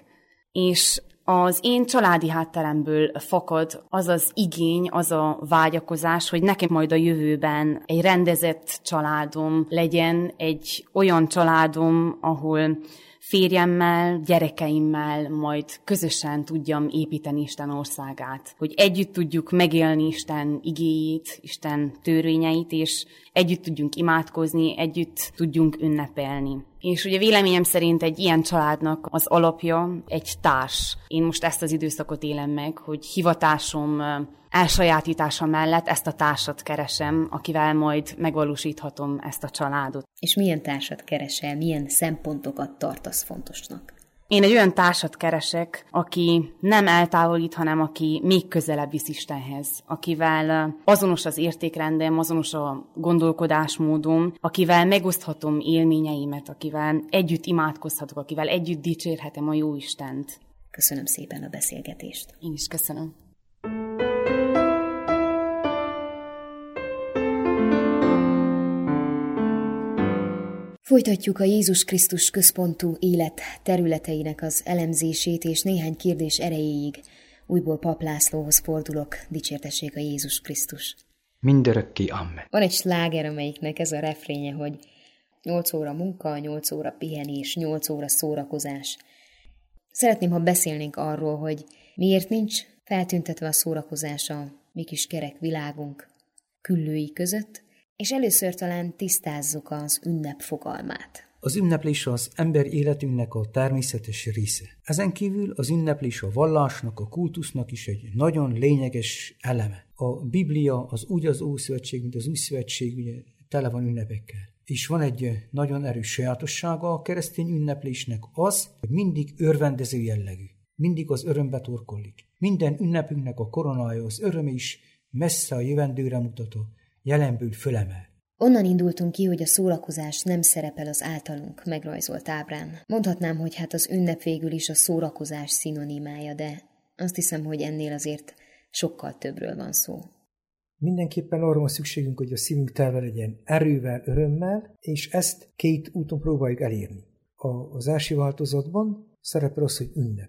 És az én családi hátteremből fakad az az igény, az a vágyakozás, hogy nekem majd a jövőben egy rendezett családom legyen, egy olyan családom, ahol férjemmel, gyerekeimmel majd közösen tudjam építeni Isten országát. Hogy együtt tudjuk megélni Isten igéjét, Isten törvényeit, és együtt tudjunk imádkozni, együtt tudjunk ünnepelni. És ugye véleményem szerint egy ilyen családnak az alapja egy társ. Én most ezt az időszakot élem meg, hogy hivatásom elsajátítása mellett ezt a társat keresem, akivel majd megvalósíthatom ezt a családot.
És milyen társat keresel, milyen szempontokat tartasz fontosnak?
Én egy olyan társat keresek, aki nem eltávolít, hanem aki még közelebb visz Istenhez, akivel azonos az értékrendem, azonos a gondolkodásmódom, akivel megoszthatom élményeimet, akivel együtt imádkozhatok, akivel együtt dicsérhetem a jó Istent.
Köszönöm szépen a beszélgetést.
Én is köszönöm.
Folytatjuk a Jézus Krisztus központú élet területeinek az elemzését, és néhány kérdés erejéig újból Pap Lászlóhoz fordulok, dicsértessék a Jézus Krisztus.
mindörökké. Amen.
Van egy sláger, amelyiknek ez a refrénye, hogy nyolc óra munka, nyolc óra pihenés, nyolc óra szórakozás. Szeretném, ha beszélnénk arról, hogy miért nincs feltüntetve a szórakozás a mi kis kerek világunk küllői között, és először talán tisztázzuk az ünnep fogalmát.
Az ünneplés az ember életünknek a természetes része. Ezen kívül az ünneplés a vallásnak, a kultusznak is egy nagyon lényeges eleme. A Biblia az úgy az Ószövetség, mint az Új Szövetség ugye, tele van ünnepekkel. És van egy nagyon erős sajátossága a keresztény ünneplésnek az, hogy mindig örvendező jellegű. Mindig az örömbe torkollik. Minden ünnepünknek a koronája, az öröm is messze a jövendőre mutató, jelenből fölemel.
Onnan indultunk ki, hogy a szórakozás nem szerepel az általunk megrajzolt ábrán. Mondhatnám, hogy hát az ünnep végül is a szórakozás szinonimája, de azt hiszem, hogy ennél azért sokkal többről van szó.
Mindenképpen arra van szükségünk, hogy a szívünk telve legyen erővel, örömmel, és ezt két úton próbáljuk elérni. Az első változatban szerepel az, hogy ünnep.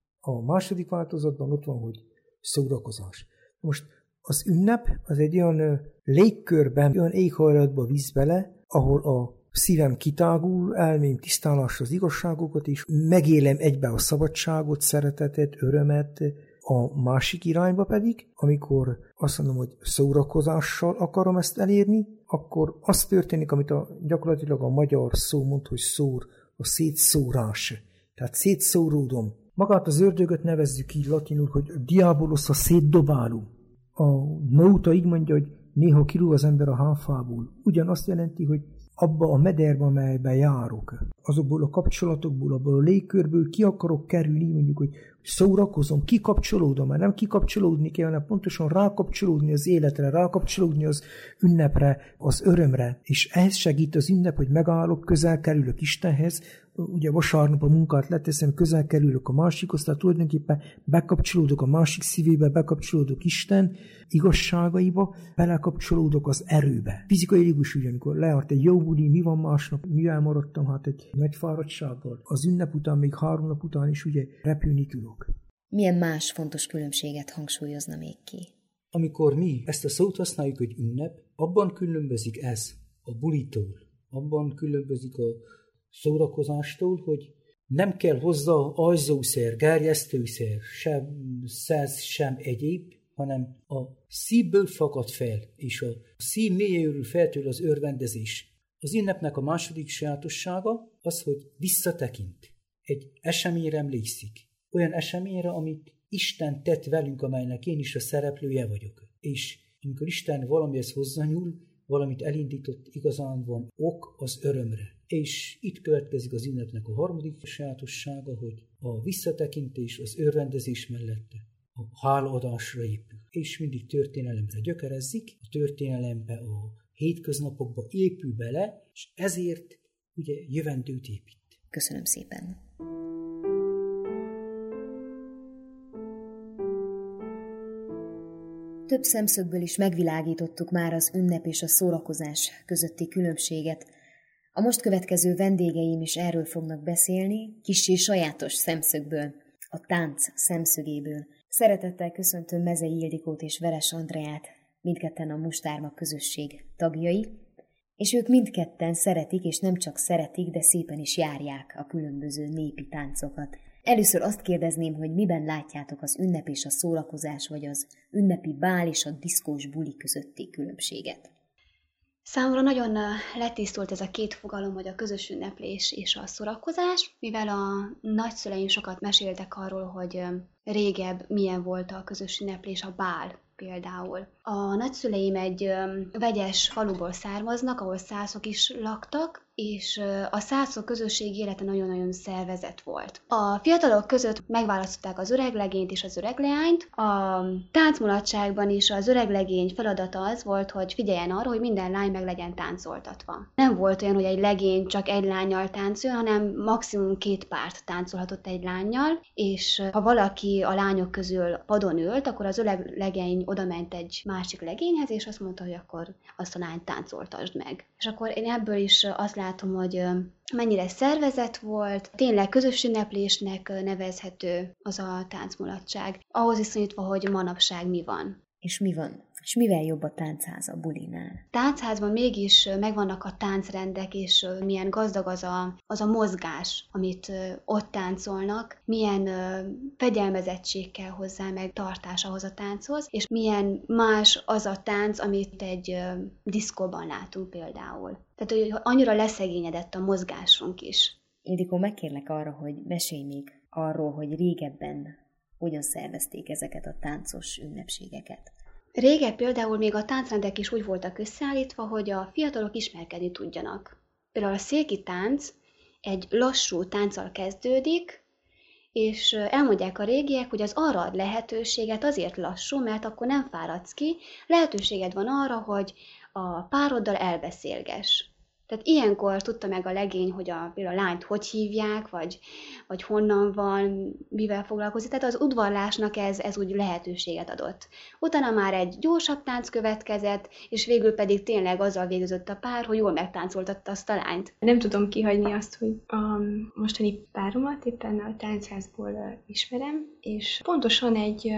A második változatban ott van, hogy szórakozás. Most az ünnep az egy olyan légkörben, olyan éghajlatba visz bele, ahol a szívem kitágul, elmém tisztálásra az igazságokat, és megélem egybe a szabadságot, szeretetet, örömet. A másik irányba pedig, amikor azt mondom, hogy szórakozással akarom ezt elérni, akkor az történik, amit a, gyakorlatilag a magyar szó mond, hogy szór, a szétszórás. Tehát szétszóródom. Magát az ördögöt nevezzük így latinul, hogy diabolos a szétdobáló. A nóta így mondja, hogy néha kirúg az ember a háfából. Ugyanazt jelenti, hogy abba a mederbe, amelyben járok, azokból a kapcsolatokból, abból a légkörből ki akarok kerülni, mondjuk, hogy szórakozom, kikapcsolódom, mert nem kikapcsolódni kell, hanem pontosan rákapcsolódni az életre, rákapcsolódni az ünnepre, az örömre, és ehhez segít az ünnep, hogy megállok, közel kerülök Istenhez, ugye vasárnap a munkát leteszem, közel kerülök a másikhoz, tehát tulajdonképpen bekapcsolódok a másik szívébe, bekapcsolódok Isten igazságaiba, belekapcsolódok az erőbe. Fizikailag is ugye, amikor lejárt egy jó budi, mi van másnap, mivel maradtam, hát egy nagy fáradtsággal. Az ünnep után, még három nap után is ugye repülni tudok.
Milyen más fontos különbséget hangsúlyozna még ki?
Amikor mi ezt a szót használjuk, hogy ünnep, abban különbözik ez a bulitól, abban különbözik a szórakozástól, hogy nem kell hozzá ajzószer, gerjesztőszer, sem szesz, sem egyéb, hanem a szívből fakad fel, és a szív mélyéről feltől az örvendezés. Az ünnepnek a második sajátossága az, hogy visszatekint. Egy eseményre emlékszik. Olyan eseményre, amit Isten tett velünk, amelynek én is a szereplője vagyok. És amikor Isten valamihez hozzányúl, valamit elindított, igazán van ok az örömre. És itt következik az ünnepnek a harmadik sajátossága, hogy a visszatekintés az örvendezés mellett a hálaadásra épül. És mindig történelemre gyökerezzik, a történelembe, a hétköznapokba épül bele, és ezért ugye jövendőt épít.
Köszönöm szépen! Több szemszögből is megvilágítottuk már az ünnep és a szórakozás közötti különbséget. A most következő vendégeim is erről fognak beszélni, kissé sajátos szemszögből, a tánc szemszögéből. Szeretettel köszöntöm Mezei Ildikót és Veres Andreát, mindketten a Mustármag közösség tagjai, és ők mindketten szeretik, és nem csak szeretik, de szépen is járják a különböző népi táncokat. Először azt kérdezném, hogy miben látjátok az ünnep és a szórakozás, vagy az ünnepi bál és a diszkós buli közötti különbséget?
Számomra nagyon letisztult ez a két fogalom, hogy a közös ünneplés és a szórakozás, mivel a nagyszüleim sokat meséltek arról, hogy régebb milyen volt a közös ünneplés, a bál például. A nagyszüleim egy vegyes faluból származnak, ahol szászok is laktak, és a szászok közösség élete nagyon-nagyon szervezett volt. A fiatalok között megválasztották az öreglegényt és az öregleányt. A táncmulatságban is az öreglegény feladata az volt, hogy figyeljen arra, hogy minden lány meg legyen táncoltatva. Nem volt olyan, hogy egy legény csak egy lánnyal táncol, hanem maximum két párt táncolhatott egy lánnyal, és ha valaki a lányok közül padon ült, akkor az öreglegény odament egy másik legényhez, és azt mondta, hogy akkor azt a lányt táncoltasd meg. És akkor én ebből is azt látom, hogy mennyire szervezett volt, tényleg közös ünneplésnek nevezhető az a táncmulatság. Ahhoz viszonyítva, hogy manapság mi van.
És mi van? És mivel jobb a táncház a bulinál?
Táncházban mégis megvannak a táncrendek, és milyen gazdag az a, az a mozgás, amit ott táncolnak, milyen fegyelmezettség kell hozzá, meg tartás ahhoz a tánchoz, és milyen más az a tánc, amit egy diszkóban látunk például. Tehát, hogy annyira leszegényedett a mozgásunk is.
Ildikó, megkérlek arra, hogy mesélj még arról, hogy régebben hogyan szervezték ezeket a táncos ünnepségeket.
Régen például még a táncrendek is úgy voltak összeállítva, hogy a fiatalok ismerkedni tudjanak. Például a széki tánc egy lassú tánccal kezdődik, és elmondják a régiek, hogy az arra ad lehetőséget, azért lassú, mert akkor nem fáradsz ki, lehetőséged van arra, hogy a pároddal elbeszélgess. Tehát ilyenkor tudta meg a legény, hogy a, például a lányt hogy hívják, vagy, vagy honnan van, mivel foglalkozik. Tehát az udvarlásnak ez, ez úgy lehetőséget adott. Utána már egy gyorsabb tánc következett, és végül pedig tényleg azzal végződött a pár, hogy jól megtáncoltatta azt a lányt.
Nem tudom kihagyni azt, hogy a mostani páromat éppen a táncházból ismerem, és pontosan egy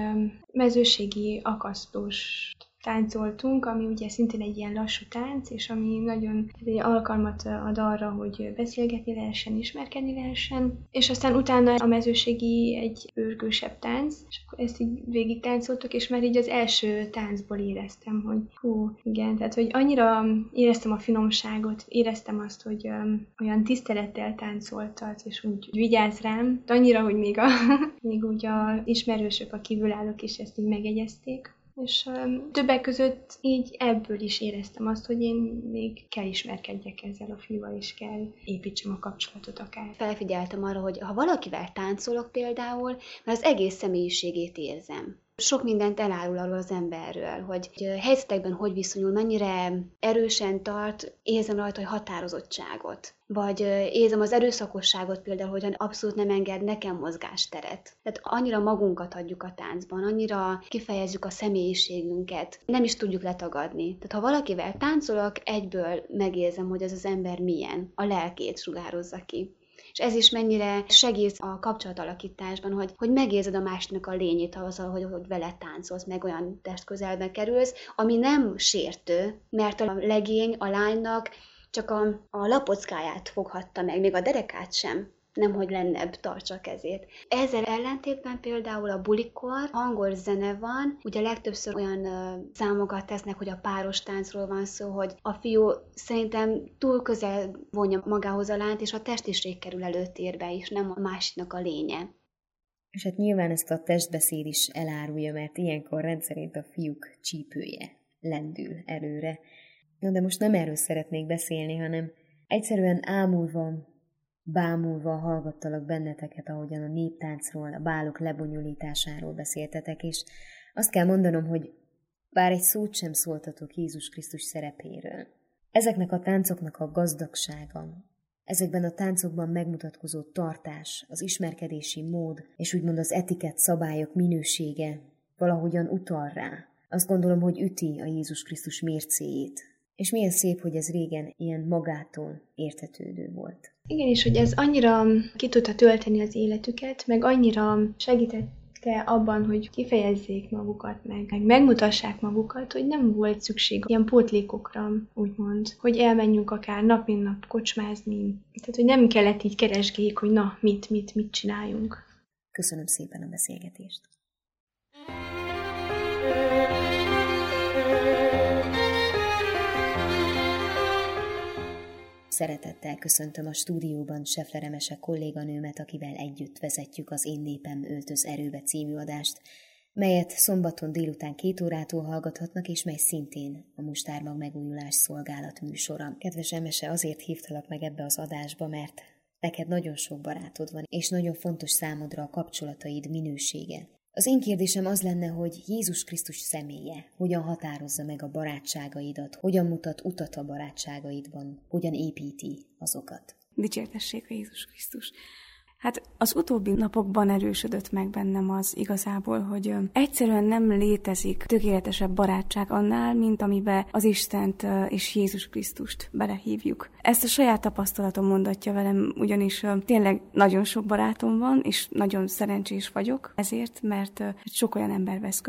mezőségi akasztós táncoltunk, ami ugye szintén egy ilyen lassú tánc, és ami nagyon egy alkalmat ad arra, hogy beszélgetni lehessen, ismerkedni lehessen, és aztán utána a mezőségi egy őrgősebb tánc, és akkor ezt így végig táncoltuk, és már így az első táncból éreztem, hogy hú, igen, tehát hogy annyira éreztem a finomságot, éreztem azt, hogy um, olyan tisztelettel táncoltat, és úgy vigyáz rám, annyira, hogy még, a, még úgy a ismerősök, a kívülállók is ezt így megegyezték. És um, többek között így ebből is éreztem azt, hogy én még kell ismerkedjek ezzel a fiúval, és kell építsem a kapcsolatot akár.
Felfigyeltem arra, hogy ha valakivel táncolok például, mert az egész személyiségét érzem. Sok mindent elárul arról az emberről, hogy helyzetekben hogy viszonyul, mennyire erősen tart, érzem rajta, hogy határozottságot. Vagy érzem az erőszakosságot például, hogy abszolút nem enged nekem mozgásteret. Tehát annyira magunkat adjuk a táncban, annyira kifejezzük a személyiségünket, nem is tudjuk letagadni. Tehát ha valakivel táncolok, egyből megérzem, hogy az az ember milyen, a lelkét sugározza ki. És ez is mennyire segít a kapcsolatalakításban, hogy, hogy megérzed a másiknak a lényét azzal, hogy, hogy vele táncolsz, meg olyan testközelbe kerülsz, ami nem sértő, mert a legény a lánynak csak a, a lapockáját foghatta meg, még a derekát sem, nemhogy lennebb tartsa a kezét. Ezzel ellentétben például a bulikor hangos zene van, ugye legtöbbször olyan uh, számokat tesznek, hogy a páros táncról van szó, hogy a fiú szerintem túl közel vonja magához a lányt, és a testiség kerül előtérbe is, nem a másiknak a lénye.
És hát nyilván ezt a testbeszéd is elárulja, mert ilyenkor rendszerint a fiúk csípője lendül előre. No, de most nem erről szeretnék beszélni, hanem egyszerűen ámulva, bámulva hallgattalak benneteket, ahogyan a néptáncról, a bálok lebonyolításáról beszéltetek, és azt kell mondanom, hogy bár egy szót sem szóltatok Jézus Krisztus szerepéről. Ezeknek a táncoknak a gazdagsága, ezekben a táncokban megmutatkozó tartás, az ismerkedési mód, és úgymond az etikett szabályok minősége valahogyan utal rá. Azt gondolom, hogy üti a Jézus Krisztus mércéjét. És milyen szép, hogy ez régen ilyen magától értetődő volt.
Igen, és hogy ez annyira ki tudta tölteni az életüket, meg annyira segítette abban, hogy kifejezzék magukat, meg, meg megmutassák magukat, hogy nem volt szükség ilyen pótlékokra, úgymond, hogy elmenjünk akár nap mint nap kocsmázni. Tehát, hogy nem kellett így keresgéljük, hogy na, mit, mit, mit csináljunk.
Köszönöm szépen a beszélgetést. Szeretettel köszöntöm a stúdióban Sefler Emese kolléganőmet, akivel együtt vezetjük az Én népem öltöz erőbe című adást, melyet szombaton délután két órától hallgathatnak, és mely szintén a Mustármag Megújulás Szolgálat műsora. Kedves Emese, azért hívtalak meg ebbe az adásba, mert neked nagyon sok barátod van, és nagyon fontos számodra a kapcsolataid minősége. Az én kérdésem az lenne, hogy Jézus Krisztus személye hogyan határozza meg a barátságaidat, hogyan mutat utat a barátságaidban, hogyan építi azokat.
Dicsértessék a Jézus Krisztus! Hát az utóbbi napokban erősödött meg bennem az igazából, hogy egyszerűen nem létezik tökéletesebb barátság annál, mint amiben az Istent és Jézus Krisztust belehívjuk. Ezt a saját tapasztalatom mondatja velem, ugyanis tényleg nagyon sok barátom van, és nagyon szerencsés vagyok ezért, mert sok olyan ember vesz körül.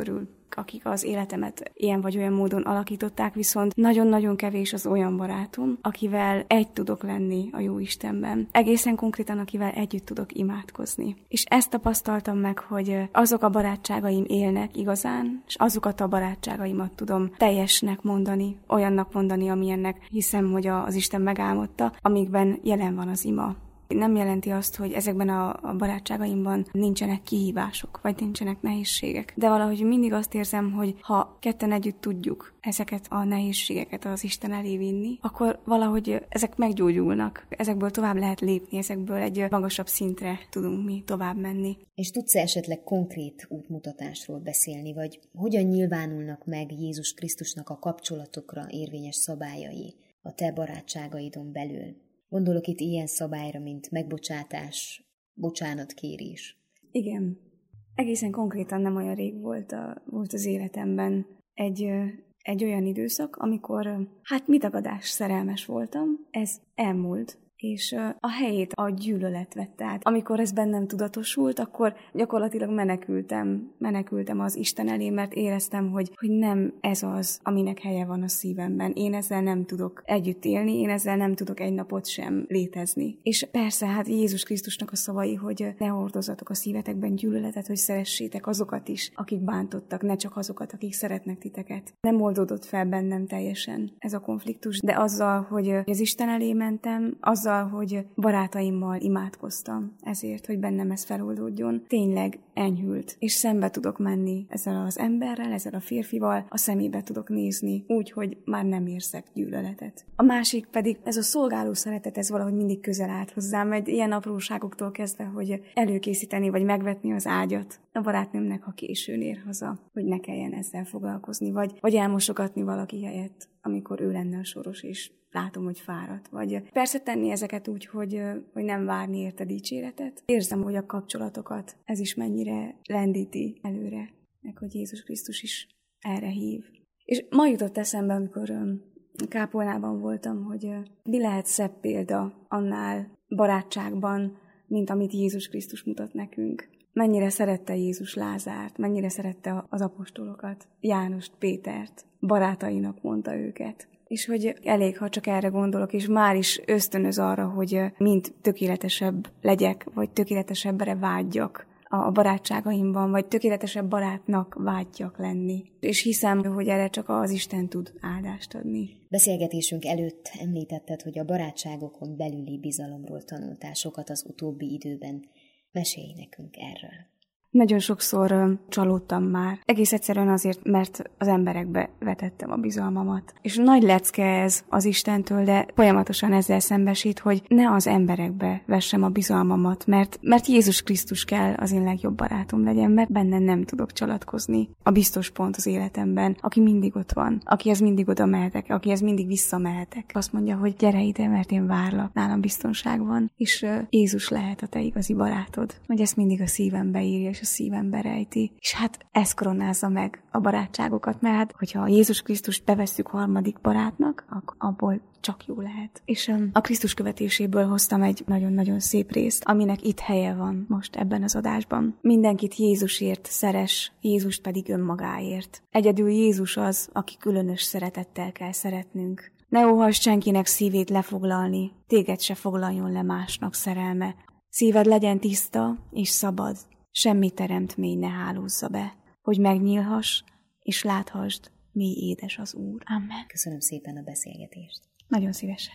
akik az életemet ilyen vagy olyan módon alakították, viszont nagyon-nagyon kevés az olyan barátom, akivel egy tudok lenni a Jóistenben. Egészen konkrétan, akivel együtt tudok imádkozni. És ezt tapasztaltam meg, hogy azok a barátságaim élnek igazán, és azokat a barátságaimat tudom teljesnek mondani, olyannak mondani, amilyennek hiszem, hogy az Isten megálmodta, amikben jelen van az ima. Nem jelenti azt, hogy ezekben a barátságaimban nincsenek kihívások, vagy nincsenek nehézségek. De valahogy mindig azt érzem, hogy ha ketten együtt tudjuk ezeket a nehézségeket az Isten elé vinni, akkor valahogy ezek meggyógyulnak. Ezekből tovább lehet lépni, ezekből egy magasabb szintre tudunk mi tovább menni.
És tudsz esetleg konkrét útmutatásról beszélni, vagy hogyan nyilvánulnak meg Jézus Krisztusnak a kapcsolatokra érvényes szabályai a te barátságaidon belül? Gondolok itt ilyen szabályra, mint megbocsátás, bocsánatkérés.
Igen. Egészen konkrétan nem olyan rég volt, a, volt az életemben egy, egy olyan időszak, amikor hát mitagadás szerelmes voltam. Ez elmúlt, és a helyét a gyűlölet vette át. Amikor ez bennem tudatosult, akkor gyakorlatilag menekültem, menekültem az Isten elé, mert éreztem, hogy, hogy nem ez az, aminek helye van a szívemben. Én ezzel nem tudok együtt élni, én ezzel nem tudok egy napot sem létezni. És persze, hát Jézus Krisztusnak a szavai, hogy ne hordozzatok a szívetekben gyűlöletet, hogy szeressétek azokat is, akik bántottak, ne csak azokat, akik szeretnek titeket. Nem oldódott fel bennem teljesen ez a konfliktus, de azzal, hogy az Isten elé mentem, azzal, hogy barátaimmal imádkoztam ezért, hogy bennem ez feloldódjon, tényleg enyhült, és szembe tudok menni ezzel az emberrel, ezzel a férfival, a szemébe tudok nézni, úgy, hogy már nem érzek gyűlöletet. A másik pedig ez a szolgáló szeretet, ez valahogy mindig közel állt hozzám, egy ilyen apróságoktól kezdve, hogy előkészíteni vagy megvetni az ágyat a barátnőmnek, ha későn ér haza, hogy ne kelljen ezzel foglalkozni, vagy, vagy elmosogatni valaki helyett, amikor ő lenne a soros, és látom, hogy fáradt. Vagy persze tenni ezeket úgy, hogy, hogy nem várni érte dicséretet. Érzem, hogy a kapcsolatokat ez is mennyire lendíti előre, meg hogy Jézus Krisztus is erre hív. És ma jutott eszembe, amikor kápolnában voltam, hogy mi lehet szebb példa annál barátságban, mint amit Jézus Krisztus mutat nekünk. Mennyire szerette Jézus Lázárt, mennyire szerette az apostolokat, Jánost, Pétert, barátainak mondta őket. És hogy elég, ha csak erre gondolok, és már is ösztönöz arra, hogy mind tökéletesebb legyek, vagy tökéletesebbre vágyjak a barátságaimban, vagy tökéletesebb barátnak vágyjak lenni. És hiszem, hogy erre csak az Isten tud áldást adni.
Beszélgetésünk előtt említetted, hogy a barátságokon belüli bizalomról tanultál sokat az utóbbi időben. Mesélj nekünk erről.
Nagyon sokszor csalódtam már. Egész egyszerűen azért, mert az emberekbe vetettem a bizalmamat. És nagy lecke ez az Istentől, de folyamatosan ezzel szembesít, hogy ne az emberekbe vessem a bizalmamat, mert, mert Jézus Krisztus kell az én legjobb barátom legyen, mert benne nem tudok csalatkozni. A biztos pont az életemben, aki mindig ott van, akihez mindig oda mehetek, akihez mindig visszamehetek. Azt mondja, hogy gyere ide, mert én várlak, nálam biztonság van, és Jézus lehet a te igazi barátod. Hogy ezt mindig a szívembe írja, és a szívembe rejti. És hát ez koronázza meg a barátságokat, mert hát, hogyha Jézus Krisztust bevesszük harmadik barátnak, akkor abból csak jó lehet. És a Krisztus követéséből hoztam egy nagyon-nagyon szép részt, aminek itt helye van most ebben az adásban. Mindenkit Jézusért szeress, Jézust pedig önmagáért. Egyedül Jézus az, aki különös szeretettel kell szeretnünk. Ne óhass senkinek szívét lefoglalni, téged se foglaljon le másnak szerelme. Szíved legyen tiszta és szabad, semmi teremtmény ne hálózza be, hogy megnyílhass és láthassd, mély édes az Úr. Amen.
Köszönöm szépen a beszélgetést.
Nagyon szívesen.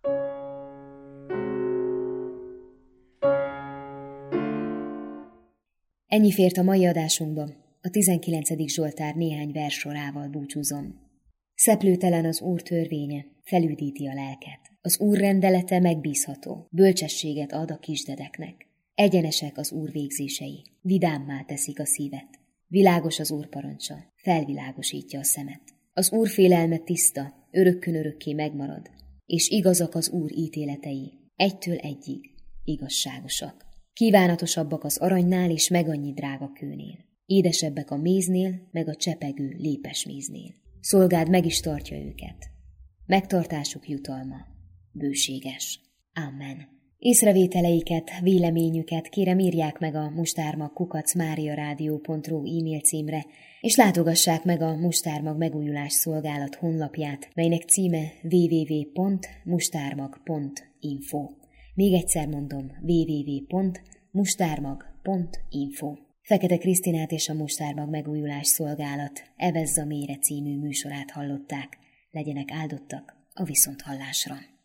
Ennyi fért a mai adásunkban. A tizenkilencedik Zsoltár néhány verssorával búcsúzom. Szeplőtelen az Úr törvénye, felüdíti a lelket. Az Úr rendelete megbízható, bölcsességet ad a kisdedeknek. Egyenesek az Úr végzései, vidámmá teszik a szívet. Világos az Úr parancsa, felvilágosítja a szemet. Az Úr félelme tiszta, örökkön örökké megmarad, és igazak az Úr ítéletei, egytől egyig igazságosak. Kívánatosabbak az aranynál és meg annyi drága kőnél. Édesebbek a méznél, meg a csepegő lépes méznél. Szolgád meg is tartja őket. Megtartásuk jutalma, bőséges. Amen. Észrevételeiket, véleményüket kérem írják meg a mustármag kukac mariaradio pont ru e-mail címre, és látogassák meg a Mustármag Megújulás Szolgálat honlapját, melynek címe double-u double-u double-u pont mustármag pont info. Még egyszer mondom, double-u double-u double-u pont mustármag pont info. Fekete Krisztinát és a Mustármag Megújulás Szolgálat Evezz a Mére című műsorát hallották. Legyenek áldottak a viszonthallásra.